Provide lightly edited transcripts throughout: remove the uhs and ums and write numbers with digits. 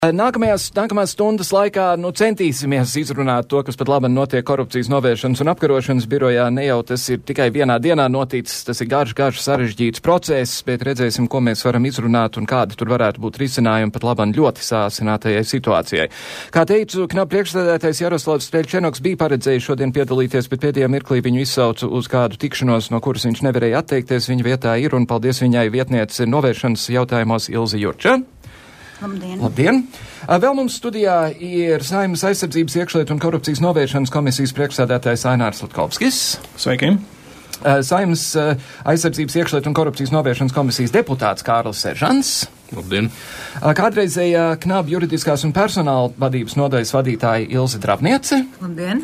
Nākamās stundas laikā centīsimies izrunāt to, kas pat labi notiek korupcijas novēršanas un apkarošanas birojā. Ne jau tas ir tikai vienā dienā noticis, tas ir garš sarežģīts process, bet redzēsim, ko mēs varam izrunāt un kādi tur varētu būt risinājumi pat labi ļoti sāsinātajai situācijai. Kā teicu, KNAB priekšsēdētājs Jaroslavs Streļčenoks bija paredzējis šodien piedalīties, bet pēdējā mirklī viņu izsaucu uz kādu tikšanos, no kuras viņš nevarēja atteikties. Viņa vietā ir, un paldies viņai, vietniece novēršanas jautājumos Ilze Jurča. Labdien! Vēl mums studijā ir Saeimas aizsardzības iekšlietu un korupcijas novēršanas komisijas priekšsēdētājs Ainārs Latkovskis. Sveiki! Saeimas aizsardzības iekšlietu un korupcijas novēršanas komisijas deputāts Kārlis Seržants. Labdien! Kādreizējā KNAB juridiskās un personāla vadības nodaļas vadītāja Ilze Drabniece. Labdien!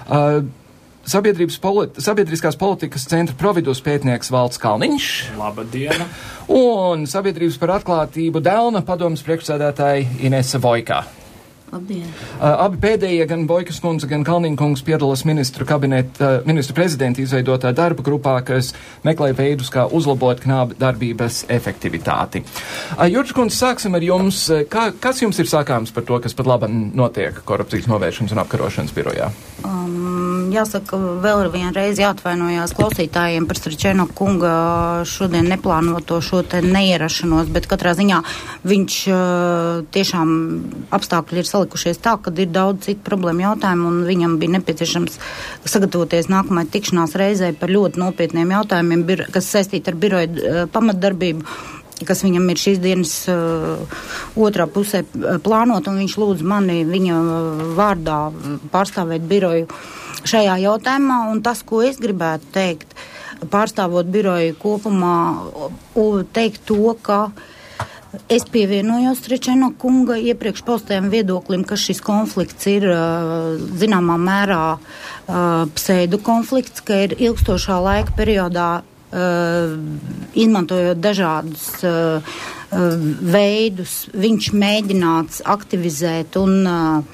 Sabiedriskās politikas centra providus pētnieks Valds Kalniņš. Labdien! Un sabiedrības par atklātību Delna padomas priekšsēdētāja Inese Vojkā. Labdien! Abi pēdējie, gan Vojkas kundze, gan Kalniņa kungs, piedalās ministru prezidenta izveidotā darba grupā, kas meklē veidus, kā uzlabot KNAB darbības efektivitāti. Jurča kundze, sāksim ar jums. Kas jums ir sakāms par to, kas pat labi notiek korupcijas novēršanas un apkarošanas birojā? Jāsaka, vēl vienreiz jāatvainojās klausītājiem par Streļčenoka kunga šodien neplānoto šo te neierašanos, bet katrā ziņā viņš tiešām apstākļi ir salikušies tā, ka ir daudz citu problēmu jautājumu, un viņam bija nepieciešams sagatavoties nākamai tikšanās reizē par ļoti nopietniem jautājumiem, kas saistīti ar biroja pamatdarbību, kas viņam ir šīs dienas otrā pusē plānot, un viņš lūdz mani viņa vārdā pārstāvēt biroju šajā jautājumā, un tas, ko es gribētu teikt, pārstāvot biroju kopumā, teikt to, ka es pievienojos Streļčenoka kunga iepriekš paustajam viedoklim, ka šis konflikts ir zināmā mērā pseidu konflikts, ka ir ilgstošā laika periodā izmantojot dažādus veidus, viņš mēģināts aktivizēt un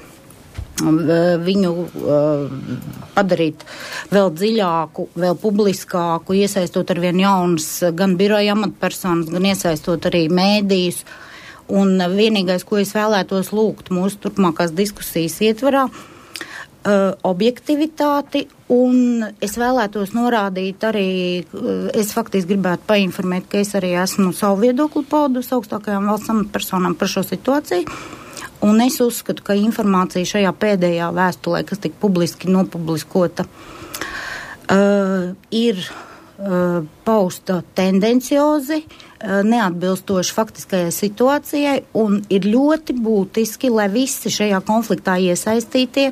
viņu padarīt vēl dziļāku, vēl publiskāku, iesaistot arvien jaunas gan biroja amatpersonas, gan iesaistot arī mēdījus. Un vienīgais, ko es vēlētos lūgt mūsu turpmākās diskusijas ietvarā, objektivitāti, un es vēlētos norādīt arī, es faktiski gribētu painformēt, ka es arī esmu savu viedokli paudus augstākajām valsts amatpersonām par šo situāciju. Un es uzskatu, ka informācija šajā pēdējā vēstulē, kas tika publiski nopubliskota, ir pausta tendenciozi, neatbilstoši faktiskajai situācijai, un ir ļoti būtiski, lai visi šajā konfliktā iesaistītie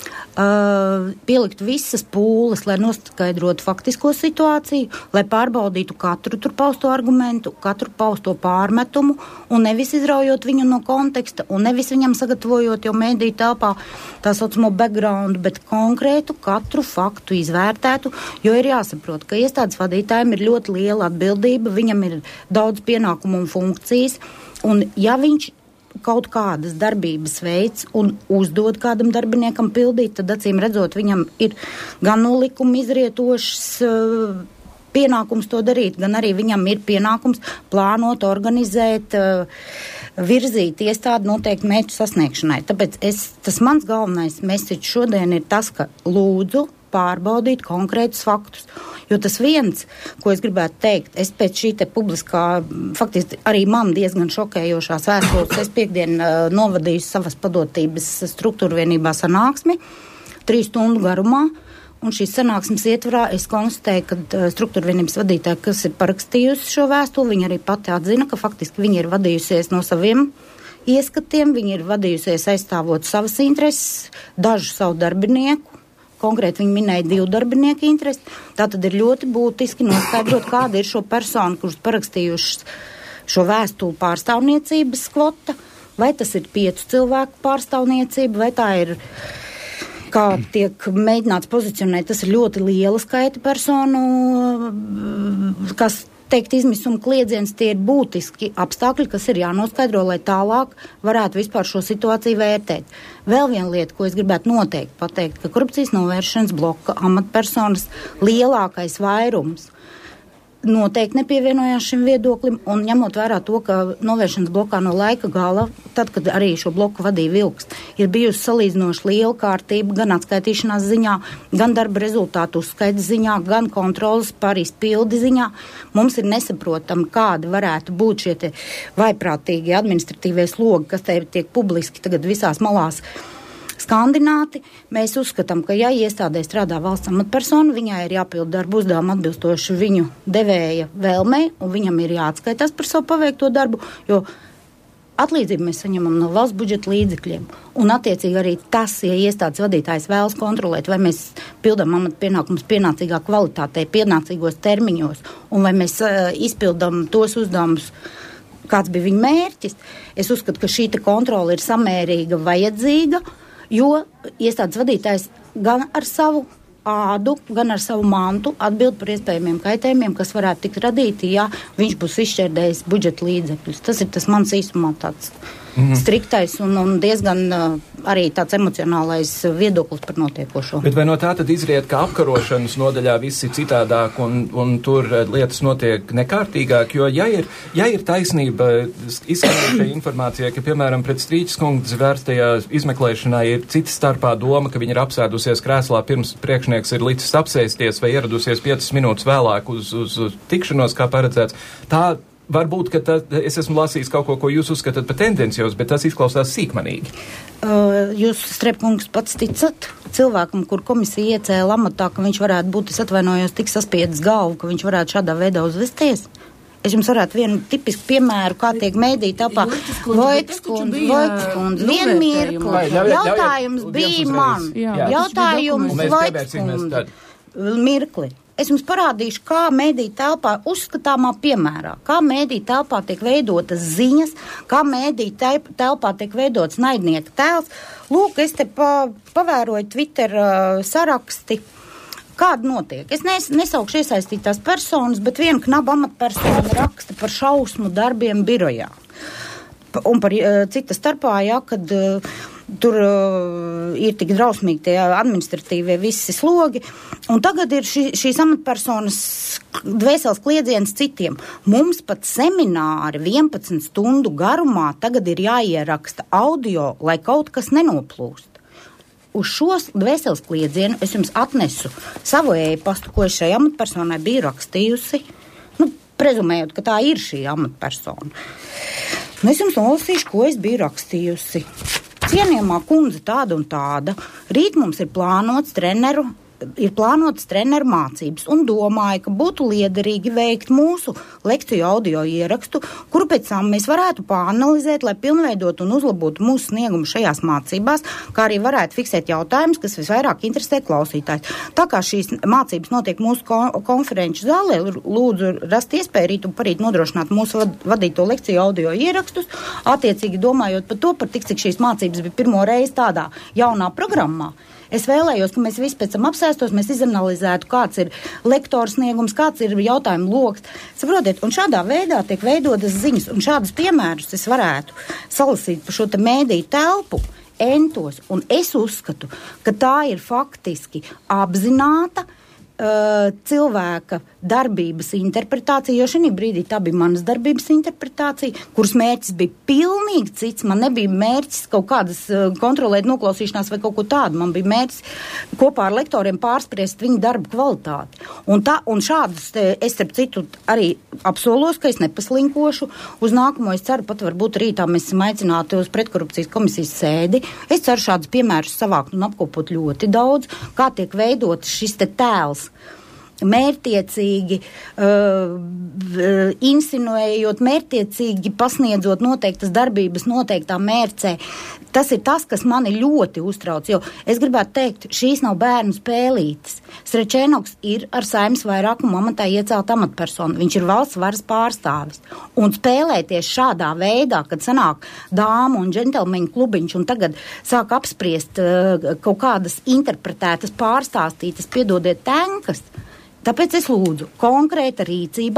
pielikt visas pūles, lai noskaidrotu faktisko situāciju, lai pārbaudītu katru tur pausto argumentu, katru pausto pārmetumu, un nevis izraujot viņu no konteksta, un nevis viņam sagatavojot jau mēdīju telpā tā saucamo background, bet konkrētu katru faktu izvērtētu, jo ir jāsaprot, ka iestādes vadītājiem ir ļoti liela atbildība, viņam ir daudz pienākumu un funkcijas, un ja viņš kaut kādas darbības veids un uzdod kādam darbiniekam pildīt, tad acīm redzot, viņam ir gan no likuma izrietošs pienākums to darīt, gan arī viņam ir pienākums plānot, organizēt, virzīt iestādi noteikti mērķu sasniegšanai. Tāpēc tas mans galvenais message šodien ir tas, ka lūdzu pārbaudīt konkrētus faktus. Jo tas viens, ko es gribētu teikt, es pēc šī te publiskā, faktiski arī man diezgan šokējošās vēstules, es piekdien novadīju savas padotības struktūra vienībā sanāksmi 3 stundu garumā, un šīs sanāksmes ietvarā es konstatēju, ka struktūra vienības vadītāja, kas ir parakstījusi šo vēstuli, viņa arī pati atzina, ka faktiski viņa ir vadījusies no saviem ieskatiem, viņa ir vadījusies aizstāvot savas intereses, dažu savu darbinieku, konkrēti viņi minēja 2 darbinieku interesi. Tātad ir ļoti būtiski noskaidrot, kāda ir šo personu, kurus parakstījušas šo vēstuli pārstāvniecības kvota, vai tas ir 5 cilvēku pārstāvniecība, vai tā ir, kā tiek mēģināts pozicionēt, tas ir ļoti liela skaita personu, kas teikt izmisuma kliedziens, tie ir būtiski apstākļi, kas ir jānoskaidro, lai tālāk varētu vispār šo situāciju vērtēt. Vēl viena lieta, ko es gribētu noteikti pateikt, ka korupcijas novēršanas bloka amatpersonas lielākais vairums noteikti nepievienojās šim viedoklim, un ņemot vērā to, ka novēršanas blokā no laika gala, tad, kad arī šo bloku vadīja Vilks, ir bijusi salīdzinoši liela kārtība gan atskaitīšanās ziņā, gan darba rezultātu uzskaits ziņā, gan kontrolas par izpildi ziņā. Mums ir nesaprotami, kādi varētu būt šie vaiprātīgi administratīvie slogi, kas te tiek publiski tagad visās malās skandināti. Mēs uzskatām, ka ja iestādē strādā valsts amatpersona, viņai ir jāpilda darbu uzdevumu atbilstoši viņu devēja vēlmei, un viņam ir jāatskaitās par savu paveikto darbu, jo atlīdzību mēs saņemam no valsts budžeta līdzekļiem. Un attiecīgi arī tas, ja iestādes vadītājs vēlas kontrolēt, vai mēs pildām amatpienākumus pienācīgā kvalitātē, pienācīgos termiņos, un vai mēs izpildām tos uzdevumus, kāds bija viņa mērķis. Es uzskatu, ka šī kontrola ir samērīga, vajadzīga, jo iestādes vadītājs gan ar savu ādu, gan ar savu mantu atbild par iespējamiem kaitējumiem, kas varētu tikt radīti, ja viņš būs izšķērdējis budžeta līdzekļus. Tas ir tas mans īsumā tāds striktais un diezgan arī tāds emocionālais viedoklis par notiekošo. Bet vai no tā tad izriet, ka apkarošanas nodaļā viss ir citādāk un tur lietas notiek nekārtīgāk? Jo ja ir taisnība izskanējušai informācijai, ka, piemēram, pret Strīķis kundzes vērstajā izmeklēšanā ir cita starpā doma, ka viņa ir apsēdusies krēslā pirms priekšnieks ir licis apsēsties vai ieradusies 5 minūtes vēlāk uz tikšanos, kā paredzēts, tā varbūt, ka es esmu lasījis kaut ko jūs uzskatāt par tendencios, bet tas izklausās sīkmanīgi. Jūs, Strepkungs, pats ticat cilvēkam, kur komisija iecēla amatā, ka viņš varētu būt, es atvainojos, tik saspiedis galvu, ka viņš varētu šādā veidā uzvesties? Es jums varētu vienu tipisku piemēru, kā tiek mēdī tāpā. Vojtas kundze, vienu mirkli. Jautājums bija man. Jautājums Vojtas kundze. Mirkli. Es jums parādīšu, kā mēdī telpā uzskatāmā piemērā, kā mēdī telpā tiek veidotas ziņas, kā mēdī telpā tiek veidots naidnieka tēls. Lūk, es te pavēroju Twitter saraksti. Kāda notiek? Es nesaukšu iesaistītās personas, bet viena knaba amatpersona raksta par šausmu darbiem birojā. Un par cita starpā, kad tur ir tik drausmīgi tie administratīvie visi slogi. Un tagad ir šīs amatpersonas dvēseles kliedziens citiem. Mums pat semināri 11 stundu garumā tagad ir jāieraksta audio, lai kaut kas nenoplūst. Uz šos dvēseles kliedzienu es jums atnesu savu e-pastu, ko es šai amatpersonai biju rakstījusi, prezumējot, ka tā ir šī amatpersona. Un es jums nolasīšu, ko es biju rakstījusi. Cienījamā kundze tāda un tāda, rīt mums ir plānotas treneru mācības un domāju, ka būtu liederīgi veikt mūsu lekciju audio ierakstu, kuru pēc tam mēs varētu pāanalizēt, lai pilnveidot un uzlabotu mūsu sniegumu šajās mācībās, kā arī varētu fiksēt jautājumus, kas visvairāk interesē klausītājs. Tā kā šīs mācības notiek mūsu konferenču zālē, lūdzu rast iespēju rīt un parīt nodrošināt mūsu vadīto lekciju audio ierakstus, attiecīgi domājot par to, cik šīs mācības bija pirmo reizi tādā jaunā programmā. Es vēlējos, ka mēs visi pēc tam apsēstos, mēs izanalizētu, kāds ir lektora sniegums, kāds ir jautājumu loks. Saprotiet, un šādā veidā tiek veidotas ziņas, un šādus piemērus es varētu salasīt par šo te mēdīju telpu entos, un es uzskatu, ka tā ir faktiski apzināta cilvēka darbības interpretācija, jo šī brīdī tā bija manas darbības interpretācija, kuras mērķis bija pilnīgi cits. Man nebija mērķis kaut kādas kontrolēt noklausīšanās vai kaut ko tādu. Man bija mērķis kopā ar lektoriem pārspriest viņu darbu kvalitāti. Un šādus es starp citu arī apsolos, ka es nepaslinkošu. Uz nākamo es ceru, pat varbūt rītā mēs esam aicināti uz pretkorupcijas komisijas sēdi. Es ceru šādus piemērus savākt un apkopot ļoti daudz, kā tiek veidot šis te tēls. Mērķtiecīgi insinuējot, mērķtiecīgi pasniedzot noteiktas darbības noteiktā mērcē. Tas ir tas, kas mani ļoti uztrauc, jo es gribētu teikt, šīs nav bērnu spēlītes. Srečēnoks ir ar Saeimas vairākumu amatā iecelt amatpersonu. Viņš ir valsts varas pārstāvis. Un spēlēties šādā veidā, kad sanāk dāmu un džentelmeņu klubiņš un tagad sāk apspriest kaut kādas interpretētas, pārstāstītas, piedodiet, tenkas. Tāpēc es lūdzu konkrēta rīcība,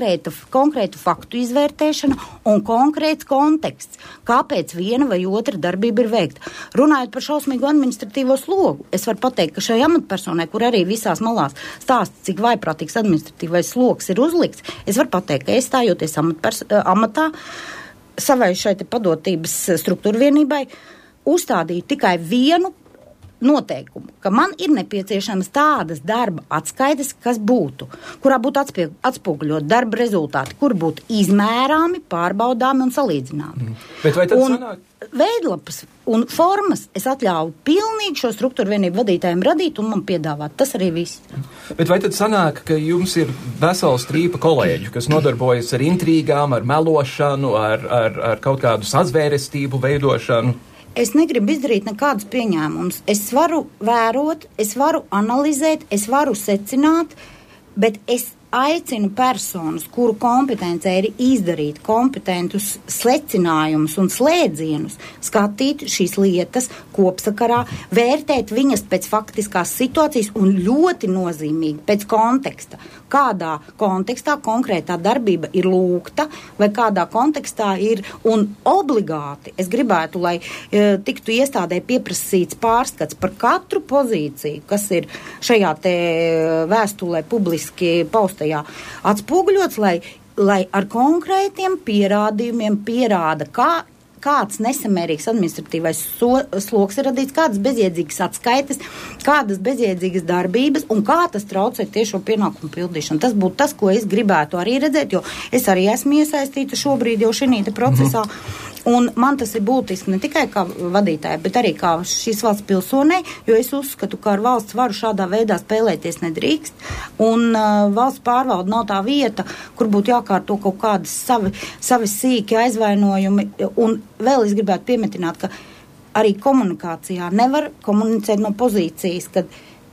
konkrētu faktu izvērtēšana un konkrēts konteksts, kāpēc viena vai otra darbība ir veikta. Runājot par šausmīgu administratīvo slogu, es varu pateikt, ka šai amatpersonai, kur arī visās malās stāsta, cik vaiprātīgs administratīvais sloks ir uzlikts, es varu pateikt, ka es stājoties amatā savai šai te padotības struktūra vienībai uzstādīju tikai vienu noteikumu, ka man ir nepieciešamas tādas darba atskaites, kas būtu, kurā būtu atspoguļot darba rezultāti, kur būtu izmērāmi, pārbaudāmi un salīdzināmi. Bet vai tad sanāk? Veidlapas un formas es atļauju pilnīgi šo struktūru vienību vadītājiem radīt un man piedāvāt. Tas arī viss. Bet vai tad sanāk, ka jums ir vesela strīpa kolēģu, kas nodarbojas ar intrīgām, ar melošanu, ar kaut kādu sazvērestību veidošanu? Es negribu izdarīt nekādus pieņēmumus. Es varu vērot, es varu analizēt, es varu secināt, bet es aicinu personas, kuru kompetencē ir izdarīt kompetentus secinājumus un slēdzienus, skatīt šīs lietas kopsakarā, vērtēt viņas pēc faktiskās situācijas un ļoti nozīmīgi pēc konteksta. Kādā kontekstā konkrētā darbība ir lūgta vai kādā kontekstā ir un obligāti. Es gribētu, lai tiktu iestādē pieprasīts pārskats par katru pozīciju, kas ir šajā te vēstulē publiski paustajā atspoguļots, lai ar konkrētiem pierādījumiem pierāda, kāds nesamērīgs administratīvais sloks ir radīts, kādas bezjēdzīgas atskaites, kādas bezjēdzīgas darbības un kā tas traucē tiešo pienākumu pildīšanu. Tas būtu tas, ko es gribētu arī redzēt, jo es arī esmu iesaistīta šobrīd jau šī procesā. Un man tas ir būtiski ne tikai kā vadītāji, bet arī kā šīs valsts pilsonei, jo es uzskatu, ka ar valsts varu šādā veidā spēlēties nedrīkst. Un valsts pārvalde nav tā vieta, kur būtu jākārto kaut kādas savi sīki aizvainojumi. Un vēl es gribētu piemetināt, ka arī komunikācijā nevar komunicēt no pozīcijas, kad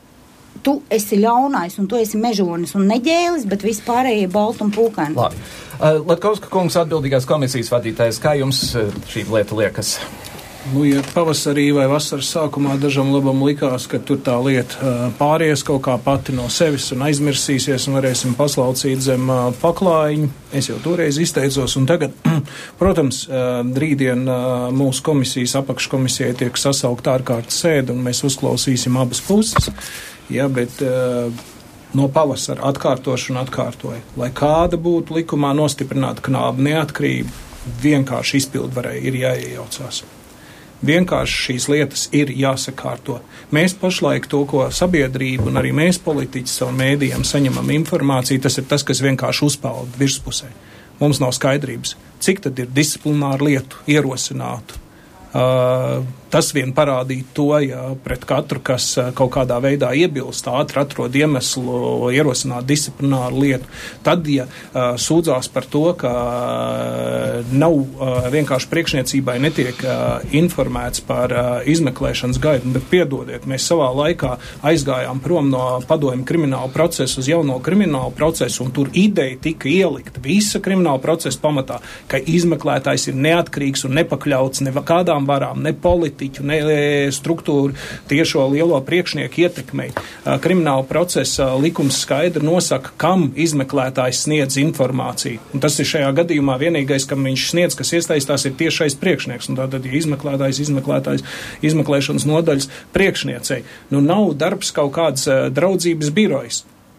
tu esi ļaunais un tu esi mežonis un neģēlis, bet vispārējie balti un pūkaini. Labi. Latkovska kungs, atbildīgās komisijas vadītājs, kā jums šī lieta liekas? Ja pavasarī vai vasaras sākumā dažam labam likās, ka tur tā lieta pāries kaut kā pati no sevis un aizmirsīsies un varēsim paslaucīt zem paklājiņu, es jau toreiz izteicos, un tagad, protams, rītdien mūsu komisijas apakškomisijai tiek sasaukt ārkārtas sēde, un mēs uzklausīsim abas puses, bet no pavasara atkārtoju, lai kāda būtu likumā nostiprināta knāba neatkarība, vienkārši izpildvarēji ir jāiejaucās. Vienkārši šīs lietas ir jāsakārto. Mēs pašlaik to, ko sabiedrība un arī mēs politiķi savu mēdījiem saņemam informāciju, tas ir tas, kas vienkārši uzpeld virspusē. Mums nav skaidrības, cik tad ir disciplināru lietu ierosinātu. Tas vien parādīt to, ja pret katru, kas kaut kādā veidā iebilst, ātri atrod iemeslu ierosināt disciplināru lietu. Tad, ja sūdzās par to, ka nav vienkārši priekšniecībai netiek informēts par izmeklēšanas gaitu, bet piedodiet, mēs savā laikā aizgājām prom no padomju kriminālu procesu uz jauno kriminālu procesu, un tur ideja tika ielikta visa krimināla procesa pamatā, ka izmeklētājs ir neatkarīgs un nepakļauts nekādām varām, ne politiķu, ne struktūru tiešo lielo priekšnieku ietekmei. Krimināla procesa likums skaidri nosaka, kam izmeklētājs sniedz informāciju. Un tas ir šajā gadījumā vienīgais, kam viņš sniedz, kas iesaistās, ir tiešais priekšnieks. Un tātad, ja izmeklētājs izmeklēšanas nodaļas priekšniecei. Nav darbs kaut kāds draudzības birojas.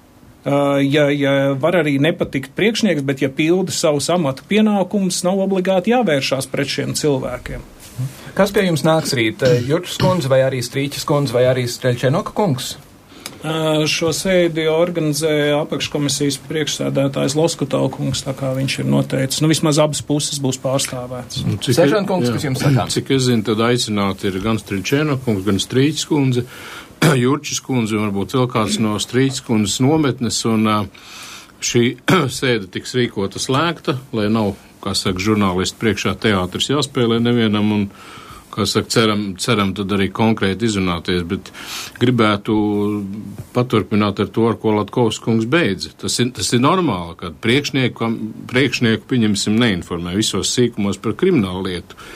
Ja var arī nepatikt priekšnieks, bet ja pilda savus amatu pienākumus, nav obligāti jāvēršās pret šiem cilvēkiem. Kas pie jums nāks rīt? Jurčs kundze vai arī Strīķis kundze vai arī Streļčenoka kungs? Šo sēdi organizē apakškomisijas priekšsēdētājs Loskutau kungs, tā kā viņš ir noteicis. Vismaz abas puses būs pārstāvēts. Sežan kungs, kas jums sakām? Cik es zinu, tad aicināti ir gan Streļčenoka kungs, gan Strīķis kundze, Jurčs kundze un varbūt vēl kāds no Strīķis kundzes nometnes. Un šī sēde tiks rīkota slēgta, lai nav, kā saka, žurnālisti priekšā teātris jāspēlē nevienam un, kā saka, ceram tad arī konkrēti izrunāties, bet gribētu paturpināt ar to, ar ko Latkovs kungs beidza. Tas ir normāli, kad priekšnieku, pieņemsim, neinformē visos sīkumos par kriminālu lietu.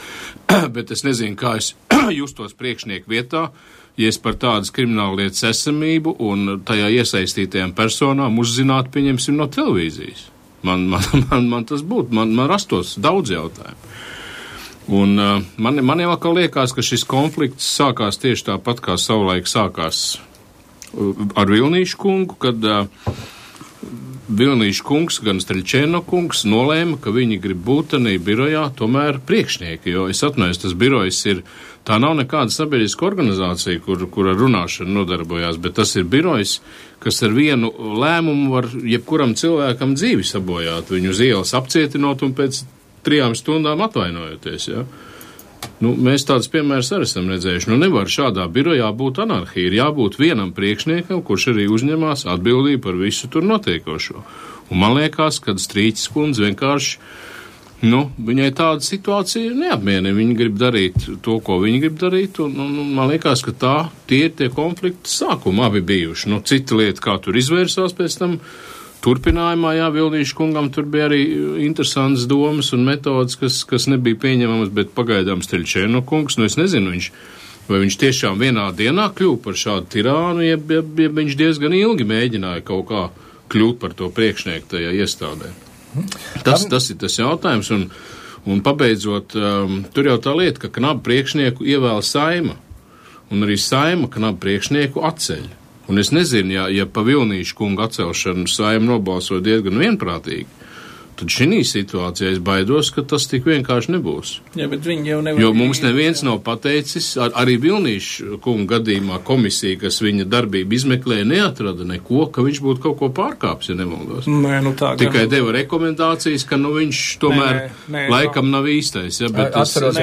bet es nezinu, kā es justos priekšnieku vietā, ja es par tādas krimināllietas esamību un tajā iesaistītajām personām uzzinātu, pieņemsim, no televīzijas. Man tas būtu, man rastos daudz jautājumu. Un man jau atkal liekas, ka šis konflikts sākās tieši tāpat, kā savulaik sākās ar Vilnīšu kungu, kad Vilnīšu kungs, gan Streļčēno kungs nolēma, ka viņi grib būt tanī birojā tomēr priekšnieki, jo es atnāju, tas birojs tā nav nekāda sabiedriska organizācija, kur ar runāšanu nodarbojās, bet tas ir birojs, kas ar vienu lēmumu var jebkuram cilvēkam dzīvi sabojāt, viņu uz ielas apcietinot un pēc 3 stundām atvainojoties, ja? Mēs tādus piemērus arī esam redzējuši. Nevar šādā birojā būt anarhija. Ir jābūt vienam priekšniekam, kurš arī uzņemās atbildību par visu tur notiekošo. Un man liekas, ka Strīķis kundze vienkārši, viņai tāda situācija neapmienina. Viņa grib darīt to, ko viņa grib darīt, un man liekas, ka tie ir tie konflikti sākumi abi bijuši. Cita lieta, kā tur izvērsās pēc tam, turpinājumā, Vilnīšu kungam tur bija arī interesantas domas un metodas, kas nebija pieņemamas, bet pagaidām Streļčēno kungs, es nezinu, vai viņš tiešām vienā dienā kļuva par šādu tirānu, ja viņš diezgan ilgi mēģināja kaut kā kļūt par to priekšnieku tajā iestādē. Tas ir tas jautājums, un pabeidzot, tur jau tā lieta, ka knabu priekšnieku ievēl Saima, un arī Saima knabu priekšnieku atceļ. Un es nezinu, ja pa Vilnīšu kungu atcelšanu Saima nobalsoja diezgan vienprātīgi, tad šī situācijā es baidos, ka tas tik vienkārši nebūs. Jā, bet viņi jau nevar. Jo mums neviens nav pateicis, arī Vilnīšu kungu gadījumā komisija, kas viņa darbību izmeklēja, neatrada neko, ka viņš būtu kaut ko pārkāpis, ja nemaldos. Tikai deva rekomendācijas, ka viņš tomēr laikam nav īstais. Ja, bet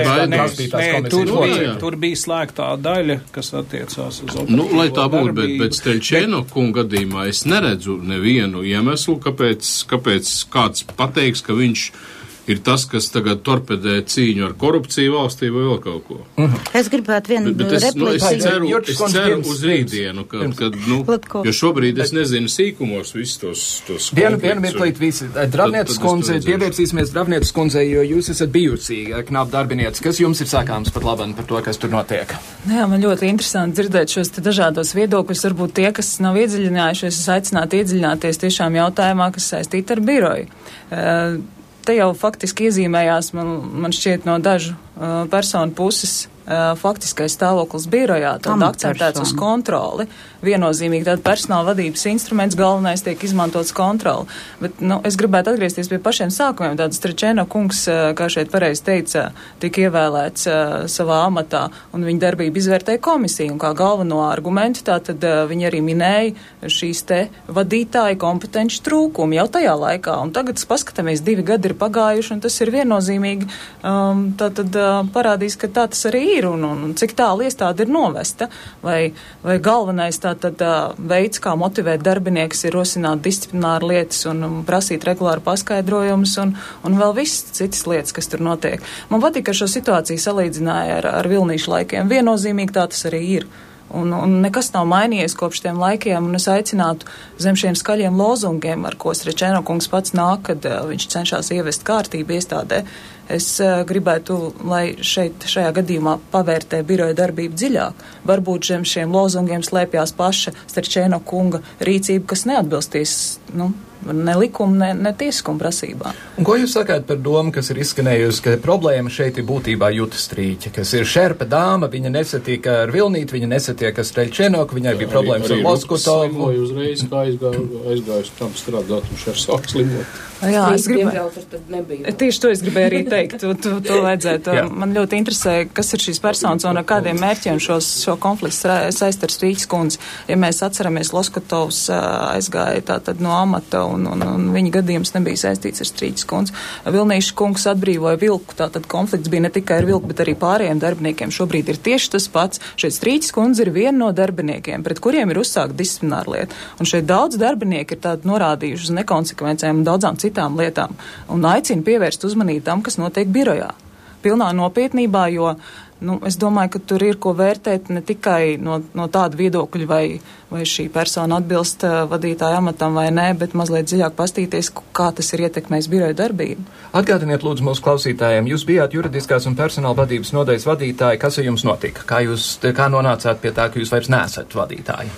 tur bija slēgtā daļa, kas attiecās uz operatīvo lai tā būtu, bet Streļčēno kungu gadījumā es neredzu nevienu iemeslu, kāpēc kāds pateiks, ka viņš ir tas, kas tagad torpedē cīņu ar korupciju valstī vai vēl kaut ko. Es gribētu vienu repliku. Es ceru uz rītdienu, jo šobrīd es nezinu sīkumos visus tos Vienu mirklīt visi. Dravnieces kundze, pievērsīsimies Dravnieces kundzei, jo jūs esat bijusi knapu darbinieci. Kas jums ir sakāms pat labam par to, kas tur notiek? Jā, man ļoti interesanti dzirdēt šos dažādos viedokļus. Varbūt tie, kas nav iedziļinājušies, es aicinātu iedziļināties tiešām jautājumā, kas saistīta ar biroju. Te jau faktiski iezīmējās, man šķiet, no dažu personu puses faktiskais stāvoklis birojā, tad akcentēts uz kontroli. Viennozīmīgi tāda personāla vadības instruments galvenais tiek izmantots kontroli. Bet, es gribētu atgriezties pie pašiem sākumiem. Tāds Streļčēno kungs, kā šeit pareizi teica, tika ievēlēts savā amatā, un viņa darbību izvērtēja komisija, un kā galveno argumentu, tātad viņi arī minēja šīs te vadītāju kompetenci trūkumu jau tajā laikā, un tagad paskatāmies, 2 gadi ir pagājuši, un tas ir viennozīmīgi, tātad parādīs, ka tā tas arī ir, un cik tālu iestāde ir novesta, vai galvenais tātad veids, kā motivēt darbinieks, ir rosināt disciplināru lietas un prasīt regulāru paskaidrojumus un vēl visas citas lietas, kas tur notiek. Man patīk, ka šo situāciju salīdzināja ar Vilnīšu laikiem. Viennozīmīgi tā tas arī ir. Un nekas nav mainījies kopš tiem laikiem, un es aicinātu zem šiem skaļiem lozungiem, ar ko Streļčēno kungs pats nāk, kad viņš cenšas ievest kārtību iestādē. Es gribētu, lai šajā gadījumā pavērtē biroja darbību dziļāk. Varbūt zem šiem lozungiem slēpjās paša Streļčēno kunga rīcība, kas neatbilstīs, ne likuma, ne tiesiskuma prasībā. Un ko jūs sakāt par domu, kas ir izskanējusi, ka problēma šeit ir būtībā Juta Strīķa, kas ir šerpa dāma, viņa nesatiek ar Vilnīti, viņa nesatiek ar Streļčēno, ka viņai bija problēmas ar Loskutovu. Slimoja uzreiz, kā aizgājusi tam strādāt, un šeit sāk slimot. Jā, es gribēju. Tieši to es gribēju arī teikt. To vajadzētu. Man ļoti interesē, kas ir šīs personas un ar kādiem mērķiem šo konfliktu saist ar Strīķis kundzi. Ja mēs atceramies, Loskutovs aizgāja tātad no amata un viņa gadījums nebija saistīts ar Strīķis kundzi. Vilnīšu kungs atbrīvoja Vilku, tātad konflikts bija ne tikai ar Vilku, bet arī pārējiem darbiniekiem. Šobrīd ir tieši tas pats. Šeit Strīķis kundze ir viena no darbiniekiem, pret kuriem ir uzsākta disciplināra lieta. Un šeit daudz darbinieki ir tādi norādījuši uz nekonsekvencēm un daudzām citām lietām un aicina pievērst uzmanību tam, kas notiek birojā. Pilnā nopietnībā, jo Es domāju, ka tur ir ko vērtēt ne tikai no tāda viedokļa, vai šī persona atbilst vadītāja amatam vai nē, bet mazliet dziļāk pastīties, kā tas ir ietekmējis biroja darbību. Atgādiniet lūdzu mūsu klausītājiem, jūs bijāt juridiskās un personāla vadības nodaļas vadītāji, kas ar jums notika? Kā nonācāt pie tā, ka jūs vairs neesat vadītāji?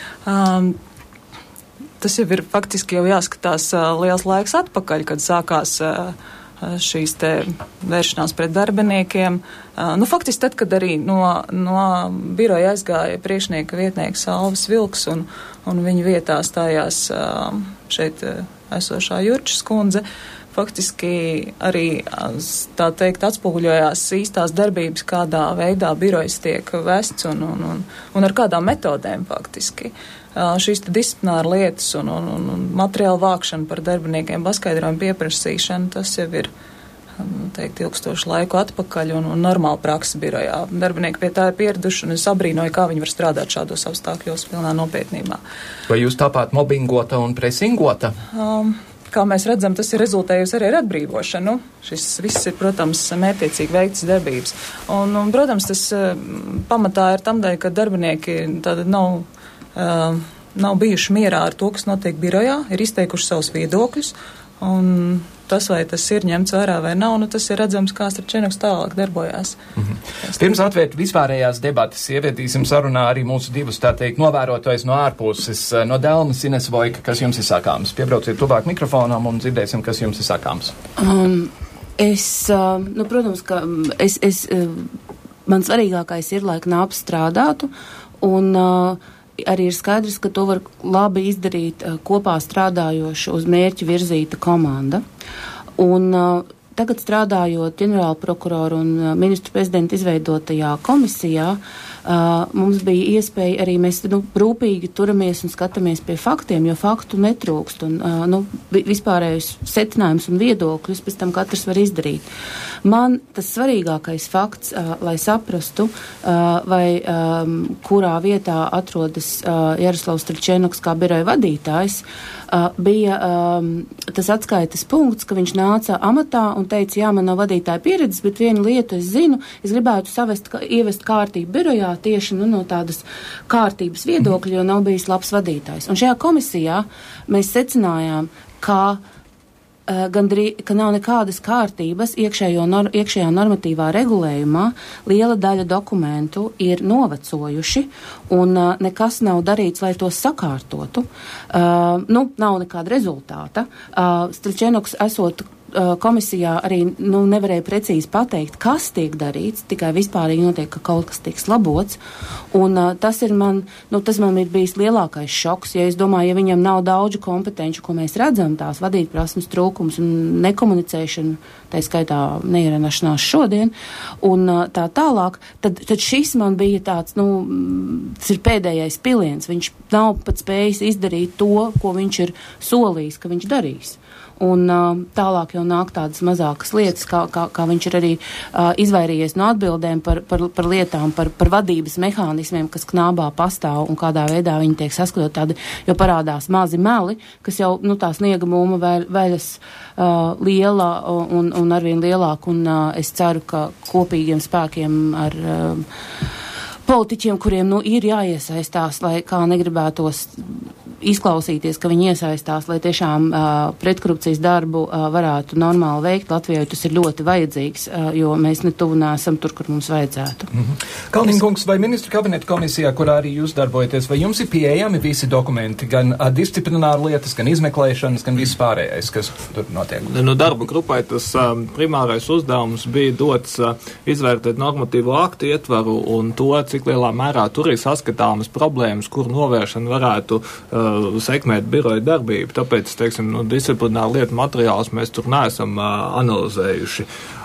Tas jau ir faktiski jau jāskatās liels laiks atpakaļ, kad sākās šīs te vēršanās pret darbiniekiem. Faktiski tad, kad arī no biroja aizgāja priekšnieka vietnieks Alvis Vilks un viņa vietā stājās šeit esošā Jurčas kundze, faktiski arī, tā teikt, atspoguļojās īstās darbības, kādā veidā birojas tiek vests un ar kādām metodēm faktiski. Šīs disciplināra lietas un materiālu vākšana par darbiniekiem, paskaidrojumu pieprasīšana, tas jau ir, teikt, ilgstošu laiku atpakaļ un normāla praksa birojā. Darbinieki pie tā ir pieraduši un es abrīnoju, kā viņi var strādāt šādos apstākļos pilnā nopietnībā. Vai jūs tāpat mobbingota un presingota? Kā mēs redzam, tas ir rezultējusi arī ar atbrīvošanu. Šis viss ir, protams, mērķiecīgi veiktas darbības. Un, protams, tas pamatā ir tam dēļ, ka darbinieki tāda nav bijuši mierā ar to, kas notiek birojā, ir izteikuši savus viedokļus, un tas, vai tas ir ņemts vērā vai nav, tas ir redzams, kā Stričenoks tālāk darbojās. Pirms atvērt vispārējās debatas, ieviedīsim sarunā arī mūsu divus, tā teikt, novērotājus no ārpuses, no Delmas Ines Vojka, kas jums ir sakāms. Piebrauciet tuvāk mikrofonām un dzirdēsim, kas jums ir sakāms. Protams, ka man svarīgākais ir, lai knāps strādātu, un arī ir skaidrs, ka to var labi izdarīt kopā strādājoša uz mērķi virzīta komanda. Un tagad strādājot ģenerāla prokuroru un ministru prezidenta izveidotajā komisijā, mums bija iespēja arī mēs rūpīgi turamies un skatāmies pie faktiem, jo faktu netrūkst un vispārējus secinājumus un viedokļus pēc tam katrs var izdarīt. Man tas svarīgākais fakts, lai saprastu, vai kurā vietā atrodas Jaroslavs Stričenoks kā biroja vadītājs, bija tas atskaites punkts, ka viņš nāca amatā un teica, jā, man nav vadītāja pieredzes, bet vienu lietu es zinu, es gribētu ievest kārtību birojā tieši no tādas kārtības viedokļa, jo nav bijis labs vadītājs. Un šajā komisijā mēs secinājām, ka nav nekādas kārtības iekšējā normatīvā regulējumā, liela daļa dokumentu ir novecojuši un nekas nav darīts, lai tos sakārtotu. Nav nekāda rezultāta. Stričenoks esot komisijā arī nevarēja precīzi pateikt, kas tiek darīts, tikai vispārīgi notiek, ka kaut kas tiks labots. Un tas man ir bijis lielākais šoks, ja es domāju, ja viņam nav daudz kompetenci, ko mēs redzam, tās vadītprasmes trūkums un nekomunicēšana, tā skaitā neierināšanās šodien, un tā tālāk, tad šis man bija tāds, tas ir pēdējais piliens, viņš nav pat spējis izdarīt to, ko viņš ir solījis, ka viņš darīs. Un tālāk jau nāk tādas mazākas lietas, kā viņš ir arī izvairījies no atbildēm par lietām, par vadības mehānismiem, kas knābā pastāv un kādā veidā viņi tiek saskatot tādi, jo parādās mazi meli, kas jau, tā sniega mūma veļas liela un arvien lielāka, un es ceru, ka kopīgiem spēkiem ar politiķiem, kuriem, ir jāiesaistās, lai kā negribētos izklausīties, ka viņi iesaistās, lai tiešām pretkorupcijas darbu varētu normāli veikt. Latvijai tas ir ļoti vajadzīgs, jo mēs netuvu nesam tur, kur mums vajadzētu. Kalniņkungs, vai ministru kabineta komisijā, kurā arī jūs darbojaties, vai jums ir pieejami visi dokumenti, gan disciplināri lietas, gan izmeklēšanas, gan viss pārējais, kas tur notiek? Darba grupai tas primārais uzdevums bija dots izvērtēt normatīvo aktu ietvaru un to, cik lielā mērā tur ir saskatāmas problēmas, kur novēršana varētu sekmēt biroja darbību. Tāpēc, disciplināru lietu materiālus mēs tur neesam analizējuši.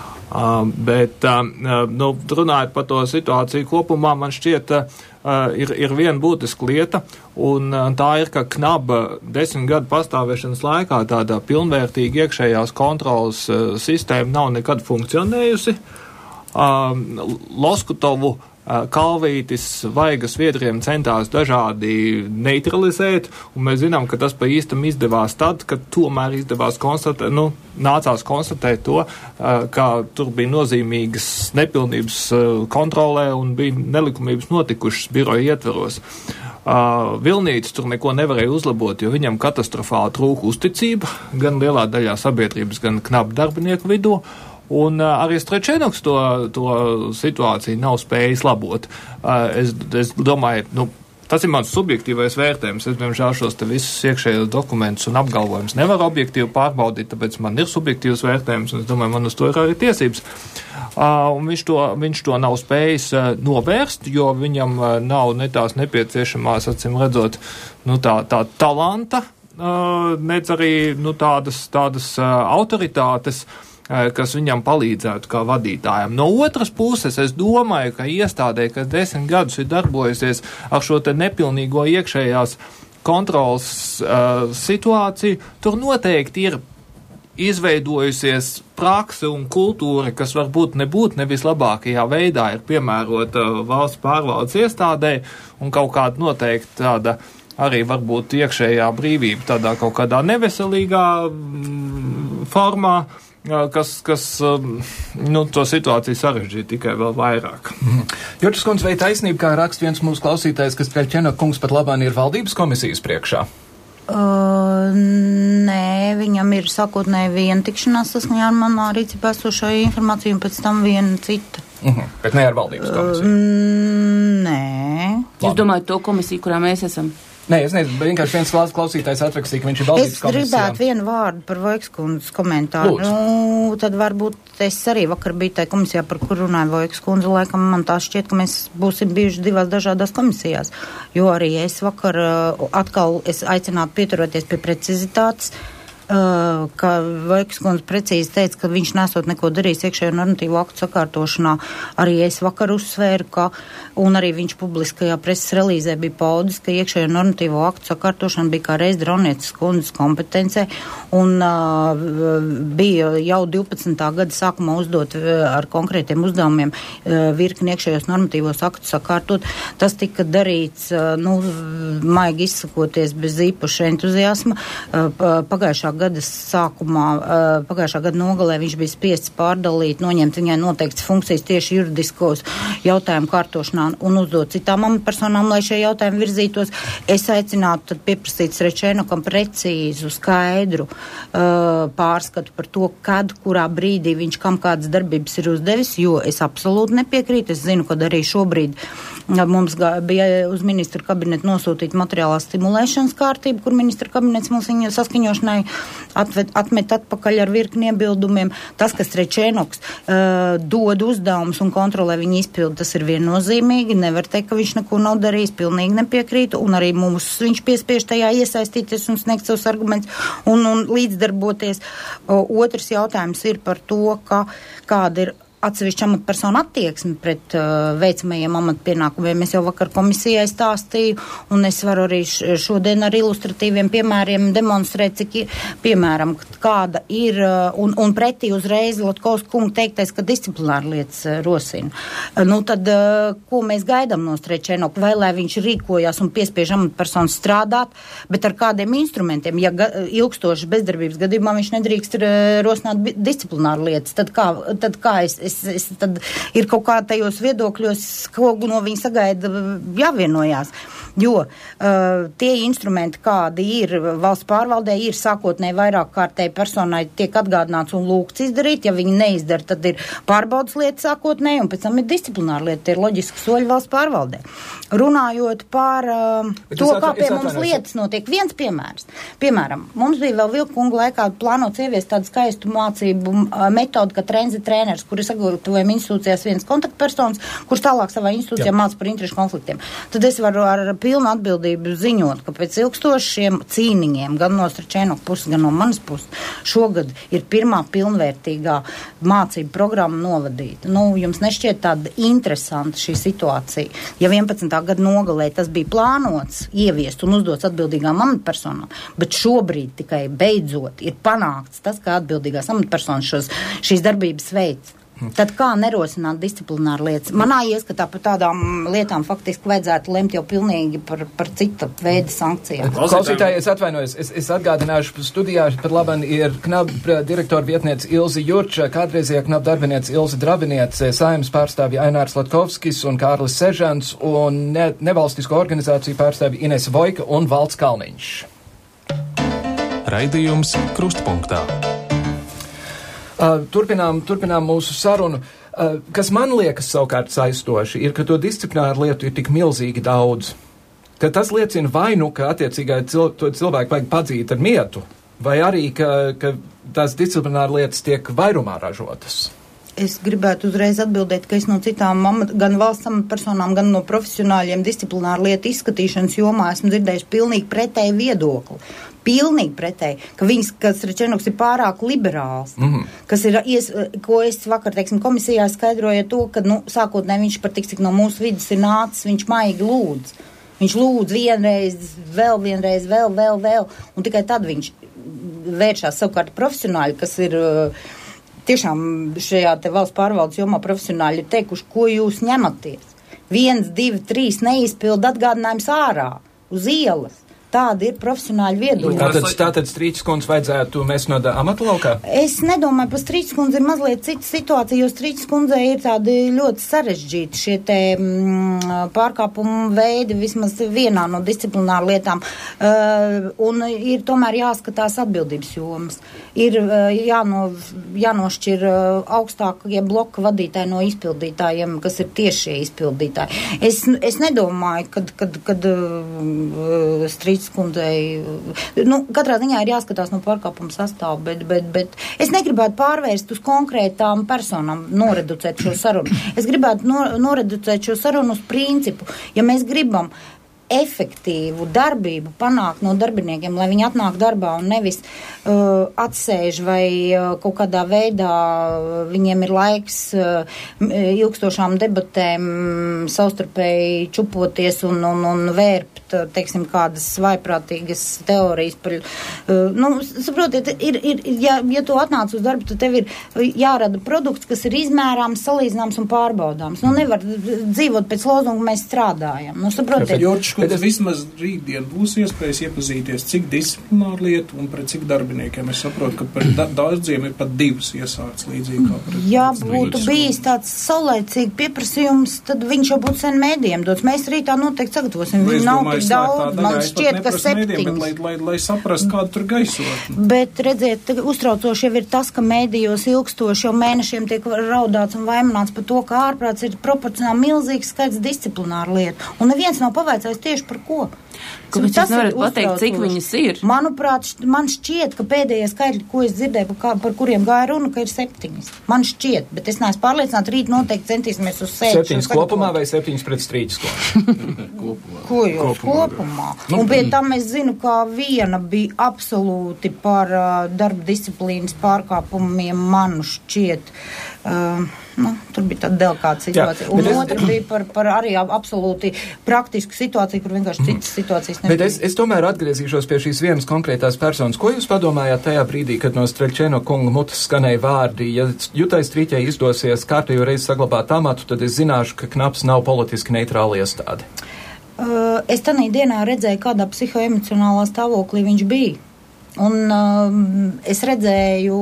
Bet, runājot par to situāciju kopumā, man šķiet, ir viena būtiska lieta, un tā ir, ka knaba 10 gadu pastāvēšanas laikā tāda pilnvērtīga iekšējās kontrolas sistēma nav nekad funkcionējusi. Loskutovu Kalvītis, Vaigas Viedriem centās dažādi neutralizēt, un mēs zinām, ka tas pa īstam izdevās tad, kad tomēr izdevās nācās konstatēt to, ka tur bija nozīmīgas nepilnības kontrolē un bija nelikumības notikušas biroja ietveros. Vilnītis tur neko nevarēja uzlabot, jo viņam katastrofāli trūka uzticība, gan lielā daļā sabiedrības, gan knapu darbinieku vidū. Un arī Strečenoks to situāciju nav spējis labot. Es domāju, tas ir mans subjektīvais vērtējums. Es, diemžēl, šos te visus iekšējos dokumentus un apgalvojumus nevaru objektīvi pārbaudīt, tāpēc man ir subjektīvs vērtējums, un es domāju, man uz to ir arī tiesības. Un viņš to nav spējis novērst, jo viņam nav ne tās nepieciešamās, acīm redzot, tā talanta, nec arī tādas autoritātes, kas viņam palīdzētu kā vadītājam. No otras puses, es domāju, ka iestādē, kas 10 gadus ir darbojusies ar šo te nepilnīgo iekšējās kontrolas situāciju, tur noteikti ir izveidojusies prakse un kultūra, kas varbūt nebūtu vislabākajā veidā ir piemērota valsts pārvaldes iestādē un kaut kāda noteikti tāda arī varbūt iekšējā brīvība tādā kaut kādā neveselīgā formā, kas to situāciju sarežģīja tikai vēl vairāk. Jurčs kundze, vai taisnība, kā raksta viens mūsu klausītājs, ka Streļķenok kungs pat labāk ir valdības komisijas priekšā? Nē, viņam ir sākotnēji viena tikšanās saskaņā ar manā rīcībā esošo informāciju, un pēc tam viena cita. Bet ne ar valdības komisiju? Nē. Jūs domājat to komisiju, kurā mēs esam? Nē, es nezinu, vienkārši viens klausītājs atrakstīja, ka viņš ir valdības komisijā. Es gribētu vienu vārdu par Vojkas kundzes komentāru. Tad varbūt es arī vakar biju tajā komisijā, par kur runāja Vojkas kundze, laikam man tā šķiet, ka mēs būsim bijuši divās dažādās komisijās, jo arī es vakar atkal aicinātu pieturoties pie precizitātes, ka Vojkas kundze precīzi teica, ka viņš nesot neko darījis iekšējo normatīvu aktu sakārtošanā. Arī es vakar uzsvēru, ka, un arī viņš publiskajā preses relīzē bija paudis, ka iekšējo normatīvo aktu sakārtošana bija kā reiz Draunietes kundzes kompetencē, un bija jau 12. gada sākumā uzdot ar konkrētiem uzdevumiem virkni iekšējos normatīvos aktus sakārtot. Tas tika darīts, maigi izsakoties, bez īpaša entuziasma. Pagājušā gada nogalē viņš bija spiests pārdalīt, noņemt viņai noteikts funkcijas tieši juridiskos jautājumu kārtošanā un uzdot citām amatpersonām, lai šie jautājumi virzītos. Es aicinātu tad pieprasīt Strečenokam precīzu, skaidru pārskatu par to, kad, kurā brīdī viņš kam kādas darbības ir uzdevis, jo es absolūti nepiekrītu. Es zinu, ka arī šobrīd mums bija uz ministra kabineta nosūtīta materiālā stimulēšanas kārtība, kur ministra kabinets mums viņa saskaņošanai atmet atpakaļ ar virkni iebildumiem. Tas, ka Strečenoks dod uzdevumus un kontrolē viņu izpildu, tas ir viennozīmīgi. Nevar teikt, ka viņš neko nav darījis, pilnīgi nepiekrītu, un arī mums viņš piespiež tajā iesaistīties un sniegt savus argumentus un līdzdarboties. Otrs jautājums ir par to, kāda ir atsevišķa amatpersonu attieksmi pret veicamajiem amatpienākumiem. Es jau vakar komisijai stāstīju, un es varu arī šodien ar ilustratīviem piemēriem demonstrēt, cik, piemēram, kāda ir, un pretī uzreiz Lotkovs kungu teiktais, ka disciplināra lietas rosina. Tad, ko mēs gaidām no Strečenoka? Vai lai viņš rīkojās un piespiež amatpersonu strādāt, bet ar kādiem instrumentiem? Ja ilgstoši bezdarbības gadījumā viņš nedrīkst rosināt disciplināra lietas, tad kā tad ir kaut kā tajos viedokļos, ko no viņa sagaida jāvienojās. Jo tie instrumenti, kādi ir valsts pārvaldē, ir sākotnēji vairāk kārtēji personai tiek atgādināts un lūgts izdarīt. Ja viņi neizdara, tad ir pārbaudas lieta sākotnēji, un pēc tam ir disciplināra lieta. Tie ir loģiski soļi valsts pārvaldē. Runājot par to, kā pie mums lietas notiek. Viens piemērs. Piemēram, mums bija vēl Vilkunga laikā plānots ieviest tādu skaistu mācību metodu, ka treneris, kuri sagatavojam institūcijās viens kontaktpersonas, kurš tālāk savā institūcijā māca par interešu konfliktiem. Tad es varu ar pilnu atbildību ziņot, ka pēc ilgstošiem cīniņiem, gan no Strečenoka puses, gan no manas puses, šogad ir pirmā pilnvērtīgā mācību programma novadīta. Jums nešķiet tāda interesanta šī situācija. Ja 11. gada nogalē tas bija plānots, ieviest un uzdots atbildīgām amatpersonām, bet šobrīd tikai beidzot ir panākts tas, ka atbildīgās amatpersonas šīs darbības veids. Tad kā nerosināt disciplināru lietas? Manā ieskatā par tādām lietām faktiski vajadzētu lemt jau pilnīgi par cita veida sankcijām. Klausītāji, es atvainojos, es atgādināšu studijā, pat labāk ir KNAB direktora vietniece Ilze Jurča, kādreizējā KNAB darbiniece Ilze Drabiniece, Saeimas pārstāvji Ainārs Latkovskis un Kārlis Sežants un nevalstisko organizāciju pārstāvji Inese Vojka un Valds Kalniņš. Raidījums Krustpunktā. Turpinām mūsu sarunu. Kas man liekas savukārt saistoši, ir, ka to disciplināru lietu ir tik milzīgi daudz. Ka tas liecina vai nu, ka attiecīgai cilvēku vajag padzīt ar mietu, vai arī, ka tās disciplināru lietas tiek vairumā ražotas. Es gribētu uzreiz atbildēt, ka es no citām gan valsts amatpersonām, gan no profesionāļiem disciplināru lietu izskatīšanas jomā esmu dzirdējuši pilnīgi pretēju viedokli. Pilnīgi pretēji, ka Srečenoks ir pārāk liberāls, kas ir, ko es vakar, teiksim, komisijā skaidroju to, ka, sākotnēji viņš par tik, cik no mūsu vidas ir nācis, viņš maigi lūdz. Viņš lūdz vienreiz, vēl, un tikai tad viņš vēršās savukārt profesionāļi, kas ir tiešām šajā te valsts pārvaldes jomā profesionāļi ir teikuši, ko jūs ņematies. 1, 2, 3 neizpild atgādinājums ārā, uz ielas. Tāda ir profesionāļa viedokļa. Tātad Strīčskundze vajadzētu mest no amata laukā? Es nedomāju, par Strīčskundzi ir mazliet cita situācija, jo Strīčskundzei ir tādi ļoti sarežģīti šie te pārkāpumu veidi, vismaz vienā no disciplināru lietām, un ir tomēr jāskatās atbildības jomas. Ir jānošķir augstākie bloka vadītāji no izpildītājiem, kas ir tieši šie izpildītāji. Es nedomāju, kad Strīčskundzei, katrā ziņā ir jāskatās no pārkāpuma sastāvu, bet es negribētu pārvērst uz konkrētām personām, noreducēt šo sarunu. Es gribētu noreducēt šo sarunu uz principu. Ja mēs gribam efektīvu darbību panākt no darbiniekiem, lai viņi atnāk darbā un nevis atsēž vai kaut kādā veidā viņiem ir laiks ilgstošām debatēm savstarpēji čupoties un vērpt, teiksim, kādas vaiprātīgas teorijas par, saprotiet, ja tu atnāc uz darbu, tad tev ir jārada produkts, kas ir izmērāms, salīdzināms un pārbaudāms. Nevar dzīvot pēc lozunga, mēs strādājam. Saprotiet. Bet vismaz rītdien būs iespējas iepazīties, cik disciplināru lietu un pret cik darbiniekiem. Es saprotu, ka par daudziem ir pat 2 iesākts līdzīgi kā pret. Ja būtu bijis tāds saulaicīgi pieprasījums, tad viņš jau būtu sen mēdījiem dots. Mēs rītā noteikti sagatavosim. Viņi nav tik daudz. Man šķiet, ka 7. Lai saprast, kādu tur gaisot. Bet, redziet, uztraucoši jau ir tas, ka mēdījos ilgstoši jau mēnešiem tiek raudāts un vaimināts par to, ka ārprāts ir proporcionāli milzīgs skaits disciplināru lietu. Un neviens nav pavaicājis tieši par ko. Kāpēc jūs nevarat pateikt, cik viņas ir? Manuprāt, man šķiet, ka pēdējie skaitļi, ko es dzirdēju, par kuriem gāja runa, ka ir 7. Man šķiet, bet es neesmu pārliecināta, rīt noteikti centīsimies uz 7 kopumā vai 7 pret Strīčskundu? Ko jūs kopumā? Un pie tam es zinu, ka viena bija absolūti par darba disciplīnas pārkāpumiem, manu šķiet. Tur bija tāda delikāta situācija. Un otra bija par arī absolūti praktisku situāciju, kur vienkārši citas situācijas nebija. Bet es tomēr atgriezīšos pie šīs vienas konkrētās personas. Ko jūs padomājāt tajā brīdī, kad no Streļčēno kunga mutes skanēja vārdi? Ja Jutai Strīķei izdosies kārtējo reizi saglabāt amatu, tad es zināšu, ka KNAPS nav politiski neitrāla iestāde. Es tanī dienā redzēju, kādā psihoemocionālā stāvoklī viņš bija. Un es redzēju,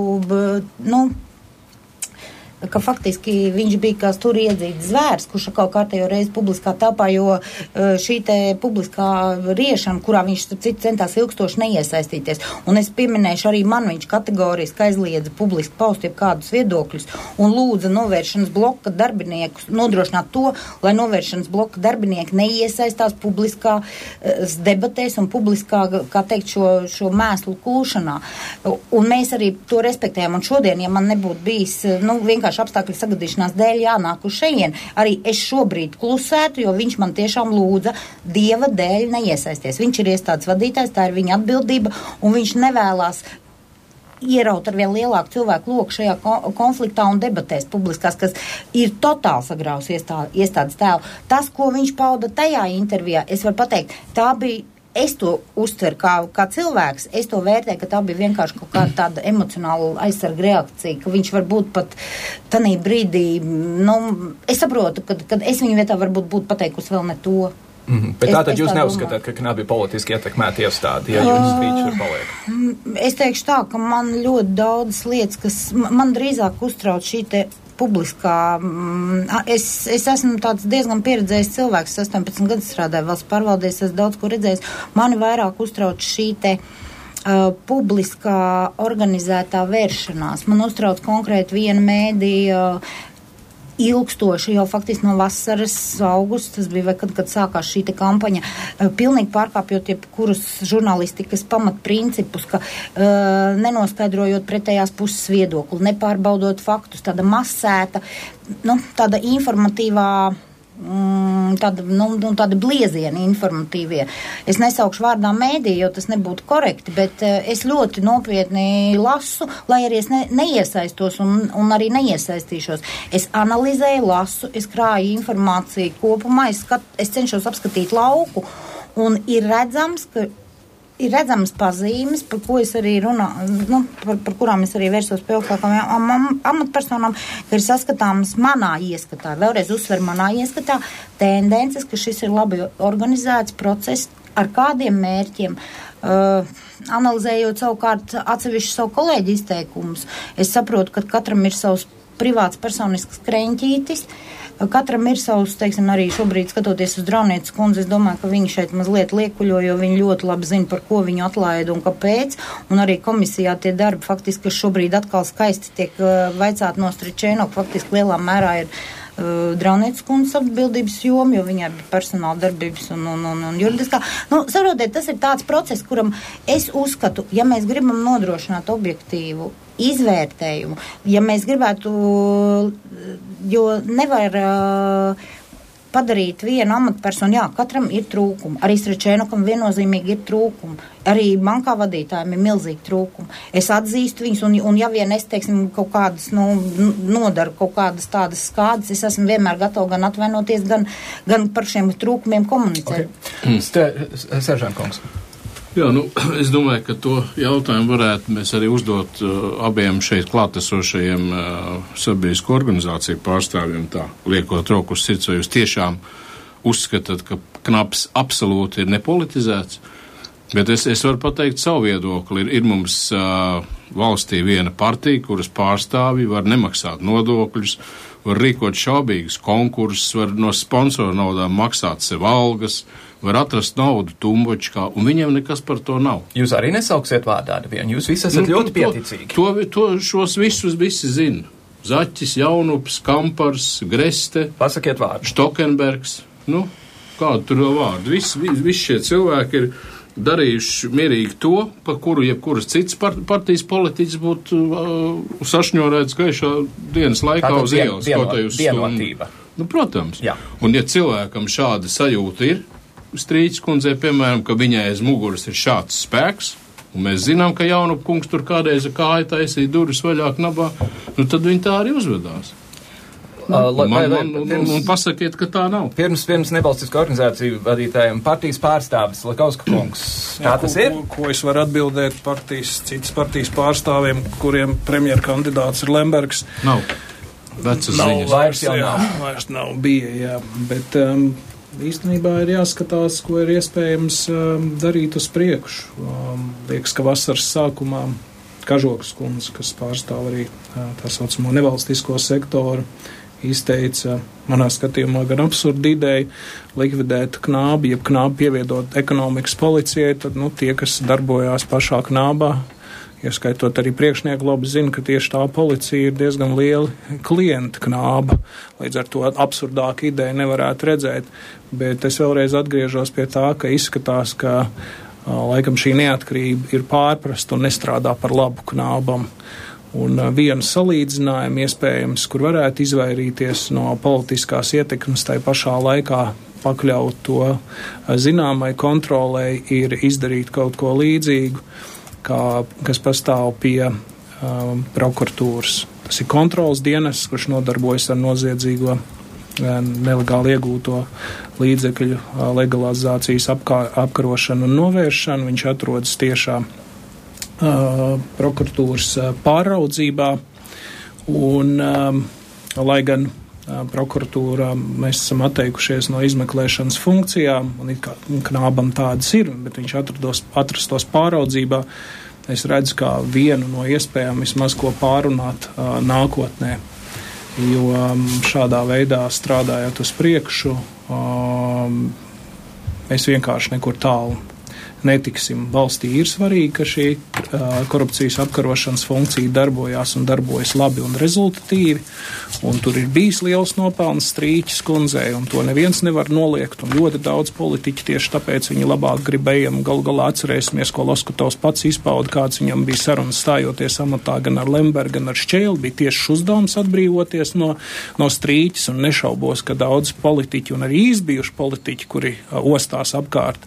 ka faktiski viņš bija kā tur iedzīts zvērs, kurš kaut kārtējo reizi publiskā telpā, jo šī te publiskā riešana, kurā viņš citu centās ilgstoši neiesaistīties. Un es pieminēšu arī man, viņš kategoriski aizliedza publiski paust jeb kādus viedokļus un lūdza novēršanas bloka darbiniekus nodrošināt to, lai novēršanas bloka darbinieki neiesaistās publiskā debatēs un publiskā, kā teikt, šo mēslu kūšanā. Un mēs arī to respektējam. Un šodien, ja man nebūtu bijis, vienkārši apstākļu sagadīšanās dēļ jānāk uz šeien. Arī es šobrīd klusētu, jo viņš man tiešām lūdza Dieva dēļ neiesaisties. Viņš ir iestādes vadītājs, tā ir viņa atbildība, un viņš nevēlās ieraut ar vien lielāku cilvēku loku šajā konfliktā un debatēs publiskās, kas ir totāli sagraus iestādes tēlu. Tas, ko viņš pauda tajā intervijā, es varu pateikt, tā bija es to uztveru kā cilvēks, es to vērtēju, ka tā bija vienkārši kaut kāda tāda emocionāla aizsarga reakcija, ka viņš varbūt pat tanī brīdī, es saprotu, kad es viņu vietā varbūt būtu pateikusi vēl ne to. Bet tātad jūs neuzskatāt, ka knabi politiski ietekmēti iestādi, ja jums strīds tur paliek? Es teikšu tā, ka man ļoti daudz lietas, kas man drīzāk uztrauc šī te publiskā, es esmu tāds diezgan pieredzējis cilvēks, 18 gadus strādāju valsts pārvaldēs, es daudz ko redzējis, mani vairāk uztrauc šī te publiskā organizētā vēršanās. Man uztrauc konkrēti viena mēdīja ilgstoši, jau faktiski no vasaras augusta, tas bija vai kad sākās šī te kampaņa, pilnīgi pārkāpjot jebkurus žurnālistikas pamatprincipus, ka nenoskaidrojot pretējās puses viedokli, nepārbaudot faktus, tāda masēta, tāda informatīvā, tāda bliezieni informatīvie. Es nesaukšu vārdā mēdī, jo tas nebūtu korekti, bet es ļoti nopietni lasu, lai arī es neiesaistos un arī neiesaistīšos. Es analizēju, lasu, es krāju informāciju kopumā, es cenšos apskatīt lauku, un ir redzamas pazīmes, par ko es arī runāju, par kurām es arī vērsos pie augstākām amatpersonām, ka ir saskatāmas manā ieskatā, vēlreiz uzsver manā ieskatā, tendences, ka šis ir labi organizēts process, ar kādiem mērķiem, analizējot savukārt atsevišķu savu kolēģi izteikumus. Es saprotu, ka katram ir savs privāts personisks kreņķītis, katram ir savs, teiksim, arī šobrīd skatoties uz Draunietes kundzi, es domāju, ka viņi šeit mazliet liekuļo, jo viņi ļoti labi zina, par ko viņu atlaida un kāpēc, un arī komisijā tie darbi faktiski, kas šobrīd atkal skaisti tiek vaicāt no Stričēno, faktiski lielā mērā ir Draunietes kundzes atbildības joma, jo viņai bija personāla darbības un juridiskā. Saprotiet, tas ir tāds process, kuram es uzskatu, ja mēs gribam nodrošināt objektīvu izvērtējumu, ja mēs gribētu, jo nevar padarīt vienu amatpersonu, katram ir trūkumi. Arī Stričēnokam viennozīmīgi ir trūkumi. Arī man kā vadītājiem ir milzīgi trūkumi. Es atzīstu viņus, un ja vien es, teiksim, kaut kādas, nodaru kaut kādas tādas skādes, es esmu vienmēr gatava gan atvainoties, gan par šiem trūkumiem komunicēt. Seržant kungs. Jā, es domāju, ka to jautājumu varētu mēs arī uzdot abiem šeit klātesošajiem sabiedrisko organizāciju pārstāvjiem tā, liekot roku uz sirds, vai jūs tiešām uzskatāt, ka knaps absolūti ir nepolitizēts, bet es varu pateikt savu viedokli. Ir mums valstī viena partija, kuras pārstāvji var nemaksāt nodokļus, var rīkot šaubīgus konkursus, var no sponsoru naudām maksāt sev algas, var atrast naudu tumbočkā, un viņiem nekas par to nav. Jūs arī nesauksiet vārdā nevienu, jūs visi esat ļoti pieticīgi. Šos visus visi zina. Zaķis, Jaunups, Kampars, Greste. Pasakiet vārdu. Štokenbergs. Kādu tur vēl vārdu? Visi šie cilvēki ir darījuši mierīgi to, par kuru jebkuras citas partijas politiķis būtu sašņorēts gaišā dienas laikā uz ielas. Vienotība. Protams. Jā. Un ja cilvēkam šāda sajūta ir, Strīķis kundzei, piemēram, ka viņai aiz muguras ir šāds spēks, un mēs zinām, ka Jaunup kungs tur kādreiz ar kāju taisīja durvis vaļā knabā, tad viņi tā arī uzvedās. Un pasakiet, ka tā nav. Pirms nevalstisko organizāciju vadītājiem partijas pārstāvis Lakauska kungs. Kā tas ir? Ko es varu atbildēt citas partijas pārstāvjiem, kuriem premjerkandidāts ir Lembergs? Nav. Vecas ziņas. Vairs jau nav. Vairs nav bija, jā. Bet īstenībā ir jāskatās, ko ir iespējams darīt uz priekšu. Liekas, ka vasaras sākumā Kažokas kundze, kas pārstāv arī tā saucamo nevalstisko sektoru, izteica manā skatījumā gan absurdu ideju likvidēt knābi, jeb knābi pieviedot ekonomikas policijai, tad tie, kas darbojās pašā knābā, ieskaitot arī priekšnieku labi zina, ka tieši tā policija ir diezgan liela klienta knāba. Līdz ar to absurdāku ideju nevarētu redzēt. Bet es vēlreiz atgriežos pie tā, ka izskatās, ka laikam šī neatkarība ir pārprasta un nestrādā par labu knābam. Un vienu salīdzinājumu iespējams, kur varētu izvairīties no politiskās ietekmes, tai pašā laikā pakļaut to zināmai kontrolei, ir izdarīt kaut ko līdzīgu, kas pastāv pie prokuratūras. Tas ir kontrolas dienests, kurš nodarbojas ar noziedzīgo nelegāli iegūto līdzekļu legalizācijas apkarošanu un novēršanu. Viņš atrodas tiešā prokuratūras pāraudzībā, un lai gan prokuratūrā mēs esam atteikušies no izmeklēšanas funkcijām, un Knābam tādas ir, bet viņš atrastos pāraudzībā, es redzu kā vienu no iespējām vismaz ko pārunāt nākotnē, jo šādā veidā strādājot uz priekšu, mēs vienkārši nekur tālu netiksim. Valstī ir svarīgi, ka šī korupcijas apkarošanas funkcija darbojās un darbojas labi un rezultatīvi, un tur ir bijis liels nopelns Strīķis kundzei, un to neviens nevar noliegt, un ļoti daudz politiķi tieši tāpēc viņi labāk gribējam. Galu galā atcerēsimies, ko Loskutovs pats izpauda, kāds viņam bija sarunas stājoties amatā gan ar Lembergu, gan ar Šķēli, bija tieši uzdevums atbrīvoties no Strīķis, un nešaubos, ka daudz politiķi un arī izbijuši politiķi, kuri ostās apkārt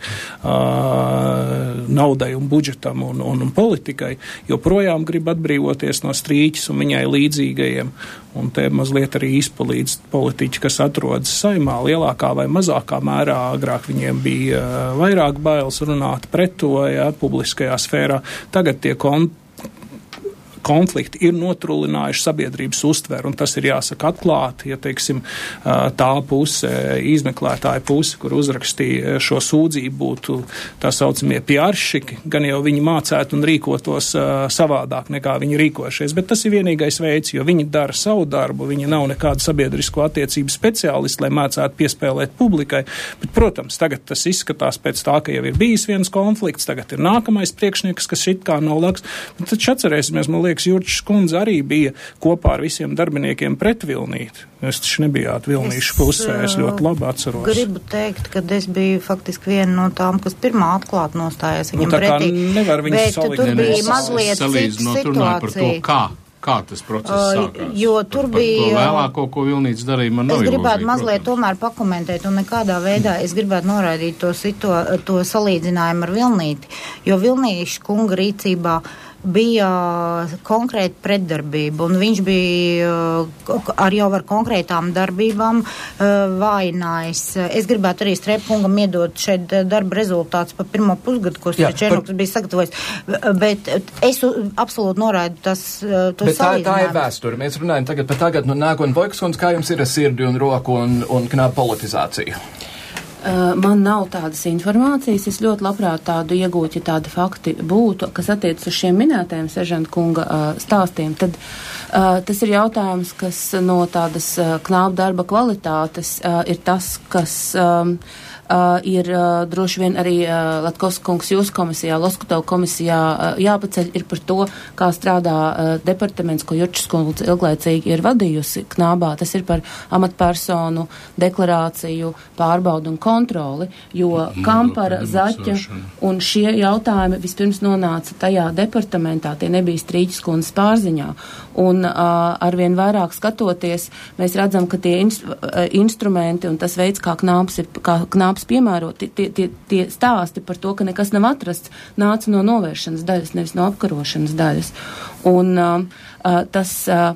naudai un budžetam un politikai, joprojām grib atbrīvoties no Strīķis un viņai līdzīgajiem. Un te mazliet arī izpalīdz politiķi, kas atrodas Saeimā lielākā vai mazākā mērā. Agrāk viņiem bija vairāk bailes runāt pret to, publiskajā sfērā. Tagad tie konflikti ir notrulinājuši sabiedrības uztveru, un tas ir jāsaka atklāti, ja, teiksim, tā puse, izmeklētāja puse, kur uzrakstīja šo sūdzību, būtu tā saucamie piaršiki, gan jau viņi mācētu un rīkotos savādāk nekā viņi rīkojušies, bet tas ir vienīgais veids, jo viņi dara savu darbu, viņi nav nekāda sabiedrisko attiecību speciālisti, lai mācētu piespēlēt publikai, bet, protams, tagad tas izskatās pēc tā, ka jau ir bijis viens konflikts, tagad ir nākamais priekšnieks, kas šit kā nav laks, bet taču atcerēsimies, man liekas, Jurčs kundze arī bija kopā ar visiem darbiniekiem pret Vilnīti. Es taču nebijāt Vilnīšu pusē, es ļoti labi atceros. Gribu teikt, ka es biju faktiski viena no tām, kas pirmā atklāt nostājās viņam pretī. Bet tur bija mazliet cita situācija. Kā tas process sākās? Jo tur bija... To vēlāko, ko Vilnīts darīja, man nav ilūzija. Es gribētu mazliet tomēr pakomentēt, un nekādā veidā es gribētu noraidīt to salīdzinājumu ar Vilnīti, jo Vilnīša kunga rīcībā bija konkrēta pretdarbība, un viņš bija jau ar konkrētām darbībām vājinājis. Es gribētu arī Strēpkungam iedot šeit darba rezultāts par pirmo pusgadu, ko Strečēnoks bija sagatavojis, bet es absolūti noraidu to salīdzinājumu. Tā ir vēsture. Mēs runājam tagad par tagad, nu nāk un Vojkskundze, kā jums ir ar sirdi un roku un Knāba politizāciju? Man nav tādas informācijas, es ļoti labprāt tādu iegūtu, ja tādi fakti būtu, kas attiecas uz šiem minētajiem seržanta kunga stāstiem, tad tas ir jautājums, kas no tādas Knāba darba kvalitātes ir tas, kas ir droši vien arī Latkovska kungs jūsu komisijā, Loskutova komisijā jāpaceļ ir par to, kā strādā departaments, ko Jurčs kundze ilglaicīgi ir vadījusi Knābā. Tas ir par amatpersonu deklarāciju, pārbaudu un kontroli, jo Kampara, Zaķa un šie jautājumi vispirms nonāca tajā departamentā, tie nebija Strīķis kundzes pārziņā. Un arvien vairāk skatoties, mēs redzam, ka tie instrumenti un tas veids, kā Knābs piemērot, tie stāsti par to, ka nekas nav atrasts, nāca no novēršanas daļas, nevis no apkarošanas daļas. Un tas,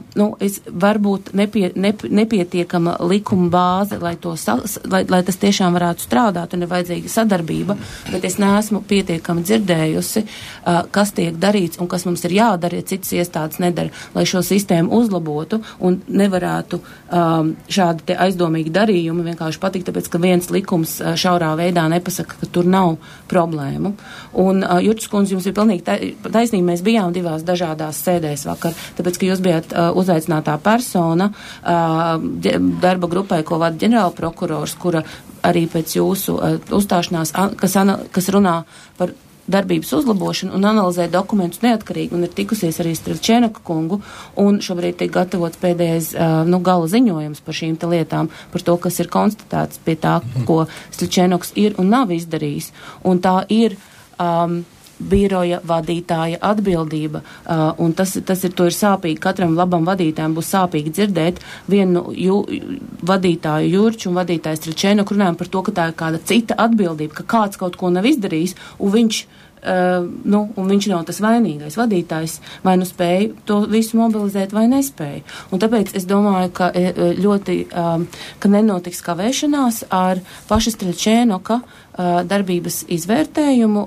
varbūt nepietiekama likuma bāze, lai tas tiešām varētu strādāt un ir vajadzīga sadarbība, bet es neesmu pietiekami dzirdējusi, kas tiek darīts un kas mums ir jādara, ja citas iestādes nedara, lai šo sistēmu uzlabotu un nevarētu šādi te aizdomīgi darījumi vienkārši patikt, tāpēc, ka viens likums šaurā veidā nepasaka, ka tur nav problēmu. Un Jurčs kundze, jums ir pilnīgi taisnība, mēs bijām divās dažādās sēdēs vakar, tāpēc, ka jūs bijat uzaicinātā persona darba grupai, ko vada ģenerālprokurors, kura arī pēc jūsu uzstāšanās, kas runā par darbības uzlabošanu un analizē dokumentus neatkarīgi un ir tikusies arī Strelčēnoka kungu un šobrīd tiek gatavots pēdējais gala ziņojums par šīm te lietām, par to, kas ir konstatēts pie tā, ko Strelčēnoks ir un nav izdarījis. Un tā ir biroja vadītāja atbildība, un to ir sāpīgi, katram labam vadītājam būs sāpīgi dzirdēt vienu vadītāju Jurču un vadītāju Strelčēnoku runājam par to, ka tā ir kāda cita atbildība, ka kāds kaut ko nav izdarījis, un viņš un viņš nav tas vainīgais vadītājs, vai nu spēja to visu mobilizēt vai nespēja. Un tāpēc es domāju, ka ļoti, ka nenotiks kavēšanās ar paša Streļčēnoka darbības izvērtējumu,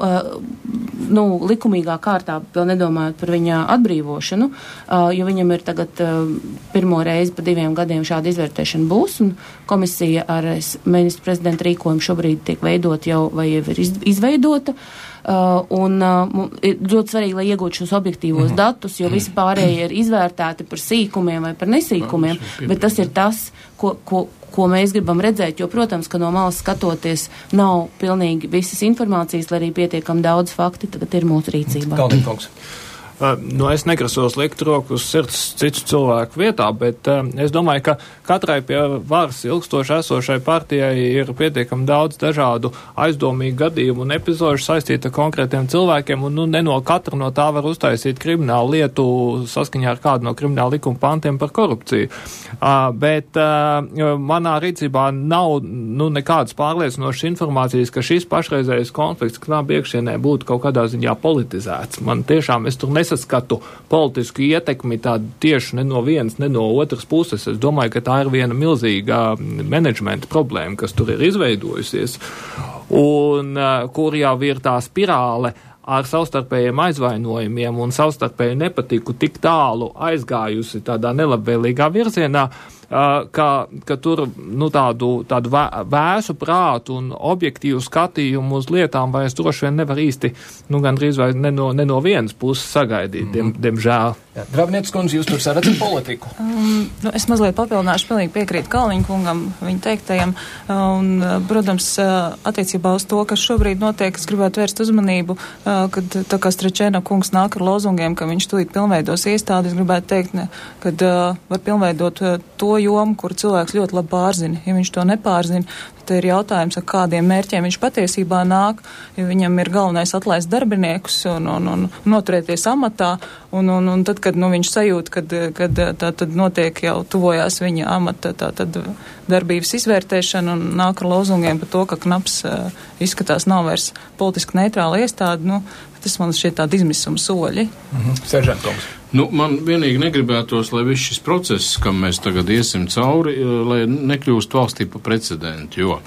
likumīgā kārtā, vēl nedomājot par viņa atbrīvošanu, jo viņam ir tagad pirmo reizi pa 2 gadiem šāda izvērtēšana būs, un komisija ar ministru prezidenta rīkojumu šobrīd tiek veidot jau, vai jau ir izveidota, un ir ļoti svarīgi, lai iegūtu šos objektīvos datus, jo visi pārējie ir izvērtēti par sīkumiem vai par nesīkumiem, bet tas ir tas, ko mēs gribam redzēt, jo, protams, ka no malas skatoties nav pilnīgi visas informācijas, lai arī pietiekam daudz fakti tagad ir mūsu rīcībā. Kaldīkungs. Es negrasos likt roku uz sirds citu cilvēku vietā, bet es domāju, ka katrai pie varas ilgstoši esošai partijai ir pietiekami daudz dažādu aizdomīgu gadījumu un epizodu saistīti ar konkrētiem cilvēkiem, un ne no katra no tā var uztaisīt kriminālu lietu saskaņā ar kādu no krimināla likuma pantiem par korupciju. Bet manā rīcībā nav nekādas pārliecinošas informācijas, ka šis pašreizējais konflikts Knabu iekšienē būtu kaut kādā ziņā politizēts. Man tiešām es tur nesaskatu politisku ietekmi tādu tieši ne no vienas, ne no otras puses. Es domāju, ka tā ir viena milzīga menedžmenta problēma, kas tur ir izveidojusies, un kur jau ir tā spirāle ar savstarpējiem aizvainojumiem un savstarpēju nepatiku tik tālu aizgājusi tādā nelabvēlīgā virzienā, ka tur tādu vēsu prātu un objektīvu skatījumu uz lietām vairs droši vien nevar īsti, gandrīz vai ne no vienas puses sagaidīt, diemžēl. Dravnieces kundze, jūs tur saredzat politiku? Es mazliet papildināšu, pilnīgi piekrītu Kalniņa kungam, viņa teiktajam, un, protams, attiecībā uz to, kas šobrīd notiek, es gribētu vērst uzmanību, kad tā kā Streļčēnoka kungs nāk ar lozungiem, ka viņš tūlīt pilnveidos iestādi, es gribētu teikt, kad var pilnveidot to jomu, kur cilvēks ļoti labi pārzina. Ja viņš to nepārzina, tad ir jautājums, ar kādiem mērķiem viņš patiesībā nāk, ja viņam ir galvenais atlaist darbiniekus un noturēties amatā, un tad, kad viņš sajūt, kad tā tad notiek jau tuvojās viņa amata tad darbības izvērtēšana un nāk ar lozungiem par to, ka Knabs izskatās nav vairs politiski neitrāla iestāde, tas man šķiet tādi izmisuma soļi. Seržantkungs. Man vienīgi negribētos, lai viss šis process, kam mēs tagad iesim cauri, lai nekļūst valstī pa precedentu, jo,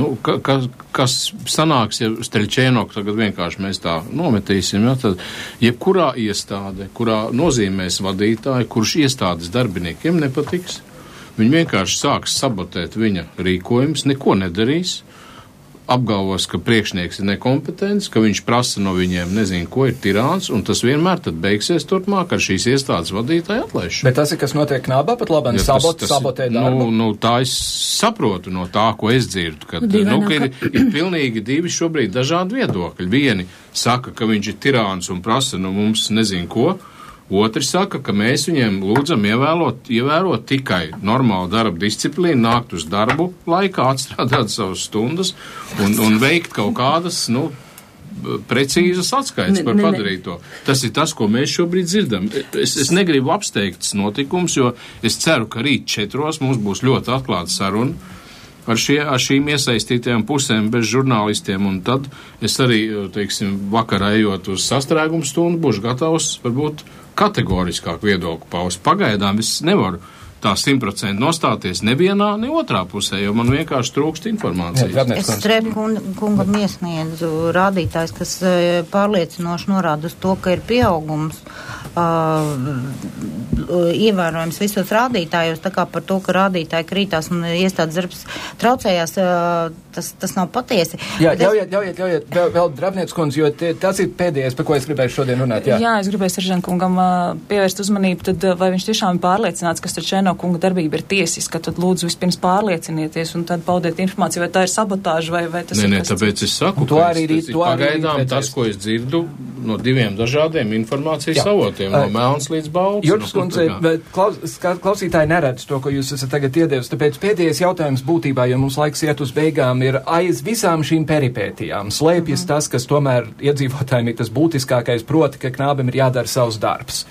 kas sanāks, ja Streļčēnoku tagad vienkārši mēs tā nometīsim, tad jebkurā iestāde, kurā nozīmēs vadītāji, kurš iestādes darbiniekiem nepatiks, viņi vienkārši sāks sabotēt viņa rīkojumus, neko nedarīs, apgalvos, ka priekšnieks ir nekompetents, ka viņš prasa no viņiem nezinu, ko ir tirāns, un tas vienmēr tad beigsies turpmāk ar šīs iestādes vadītāju atlaišanu. Bet tas ir, kas notiek Knabā, pat labāk sabotē darbu? Tā es saprotu no tā, ko es dzirdu, ka ir pilnīgi divi šobrīd dažādi viedokļi. Vieni saka, ka viņš ir tirāns un prasa no mums nezinu ko, otri saka, ka mēs viņiem lūdzam ievērot tikai normālu darba disciplīnu, nākt uz darbu laikā, atstrādāt savas stundas un veikt kaut kādas, precīzas atskaites par padarīto. Tas ir tas, ko mēs šobrīd dzirdam. Es negribu apsteigts notikums, jo es ceru, ka rīt 4 mums būs ļoti atklāta saruna ar šīm iesaistītajām pusēm bez žurnālistiem, un tad es arī, vakarā ejot uz sastrēgumu stundu, būšu gatavs varbūt kategoriskāk viedokli paust. Pagaidām es nevaru tā 100% nostāties nevienā, ne otrā pusē, jo man vienkārši trūkst informācijas. Es Streļkungam iesniedzu rādītājs, kas pārliecinoši norāda uz to, ka ir pieaugums ievērojams visos rādītājos, tā kā par to, ka rādītāji krītās un iestādes darbs traucējās, tas nav patiesi. Jā, ļaujiet, vēl Dravnieces kundze, jo tas ir pēdējais, par ko es gribēju šodien runāt. Jā, es gribēju Seržankungam pievērst uzmanību, tad vai viņš tiešām ir pārliecināts, ka Streļčēnoka kunga darbība ir tiesiska, tad lūdzu vispirms pārliecinieties un tad paudiet informāciju, vai tā ir sabotāža, vai tas ir kas. Tāpēc es saku, ka pagaidām tas, ko es dzirdu, no 2 dažādiem informācijas avotiem, no melns līdz balts. Jurčs kundze, klausītāji neredz to, ko jūs esat tagad iedevis, tāpēc pēdējais jautājums būtībā, jo mums laiks iet uz beigām, ir aiz visām šīm peripētijām slēpjas tas, kas tomēr iedzīvotājiem ir tas būtiskākais, proti, ka Knābim ir jādara savs darbs.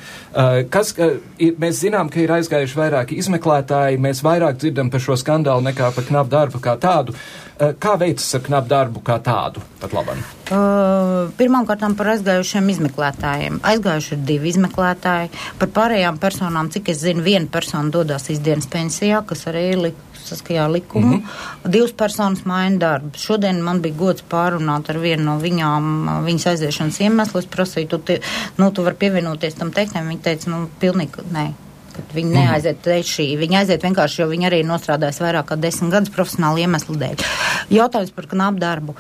Mēs zinām, ka ir aizgājuši vairāki izmeklētāji, mēs vairāk dzirdam par šo skandālu nekā par Knabu darbu kā tādu. Kā veicas ar Knabu darbu kā tādu pat labam? Pirmkārtām par aizgājušiem izmeklētājiem. Aizgājuši ir 2 izmeklētāji. Par pārējām personām, cik es zinu, 1 persona dodās izdienas pensijā, kas arī ir saskaņā likumu. 2 personas maina darbu. Šodien man bija gods pārunāt ar vienu no viņām viņas aiziešanas iemeslu. Es prasīju, tu vari pievienoties tam teiktiem. Viņa teica, pilnīgi nē. Kad viņi neaiziet tieši, viņi aiziet vienkārši, jo viņi arī nostrādājas vairāk kā 10 gadus profesionāli iemeslu dēļ. Jautājums par Knabu darbu.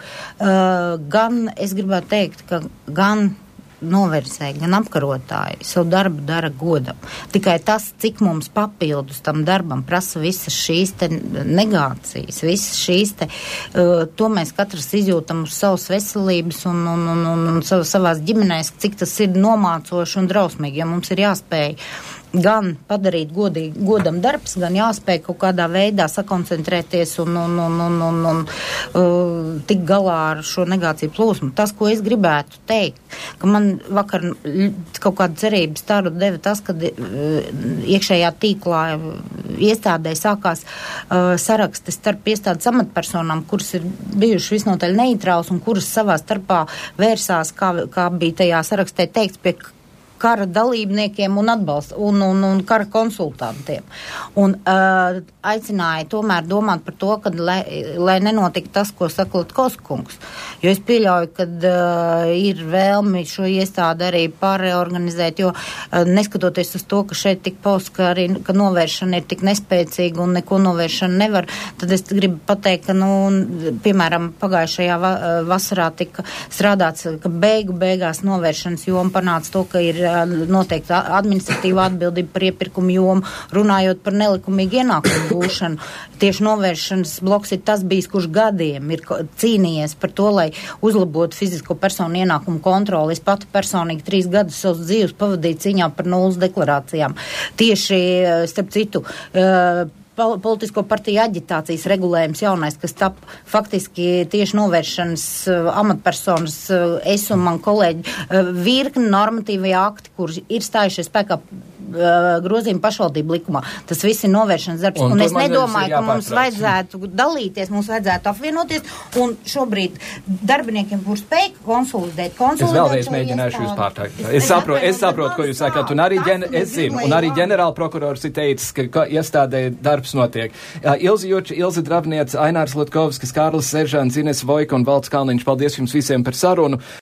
Gan es gribētu teikt, ka gan novērsēji, gan apkarotāji savu darbu dara godam. Tikai tas, cik mums papildus tam darbam prasa visas šīs te negācijas, visas šīs te, to mēs katrs izjūtam uz savas veselības un savās ģimenēs, cik tas ir nomācoši un drausmīgi, jo mums ir jāspēj gan padarīt godam darbs, gan jāspēj kaut kādā veidā sakoncentrēties un tik galā ar šo negāciju plūsmu. Tas, ko es gribētu teikt, ka man vakar kaut kāda cerība staru deva tas, kad iekšējā tīklā iestādē sākās saraksti starp iestādes amatpersonām, kuras ir bijuši visnotaļ neitrāls un kuras savā starpā vērsās, kā bija tajā sarakstē teikts, pie kara dalībniekiem un kara konsultantiem. Un aicināja tomēr domāt par to, ka, lai nenotika tas, ko saka Latkovskungs. Jo es pieļauju, ka ir vēlmi šo iestādi arī pārreorganizēt, jo neskatoties uz to, ka šeit tik paust, ka novēršana ir tik nespēcīga un neko novēršana nevar, tad es gribu pateikt, ka, piemēram, pagājušajā vasarā tika strādāts, ka beigās novēršanas joma panāca to, ka ir noteikti administratīva atbildība par iepirkumu jomu, runājot par nelikumīgu ienākumu gūšanu. Tieši novēršanas bloks ir tas bijis, kurš gadiem ir cīnījies par to, lai uzlabotu fizisko personu ienākumu kontroli. Es pati personīgi 3 gadus savas dzīves pavadīju cīņā par nulles deklarācijām. Tieši, starp citu, politisko partiju aģitācijas regulējums jaunais, kas tap faktiski tieši novēršanas amatpersonas, es un man kolēģi, virkni normatīvie akti, kuri ir stājušies spēkā grozījuma pašvaldību likumā. Tas viss ir novēršanas darbs. Un es nedomāju, ka mums vajadzētu dalīties, mums vajadzētu apvienoties, un šobrīd darbiniekiem būs spēj konsolidēt. Es vēlreiz mēģināšu jūs pārtraukt. Es saprotu, ko jūs sakāt, un arī ģenerāla prokurors ir teicis, ka iestādē darbs notiek. Ilze Jurča, Ilze Dravniece, Ainārs Latkovskis, Kārlis Seržants, Ines Vojka un Valds Kalniņš. Paldies jums visiem par sarunu.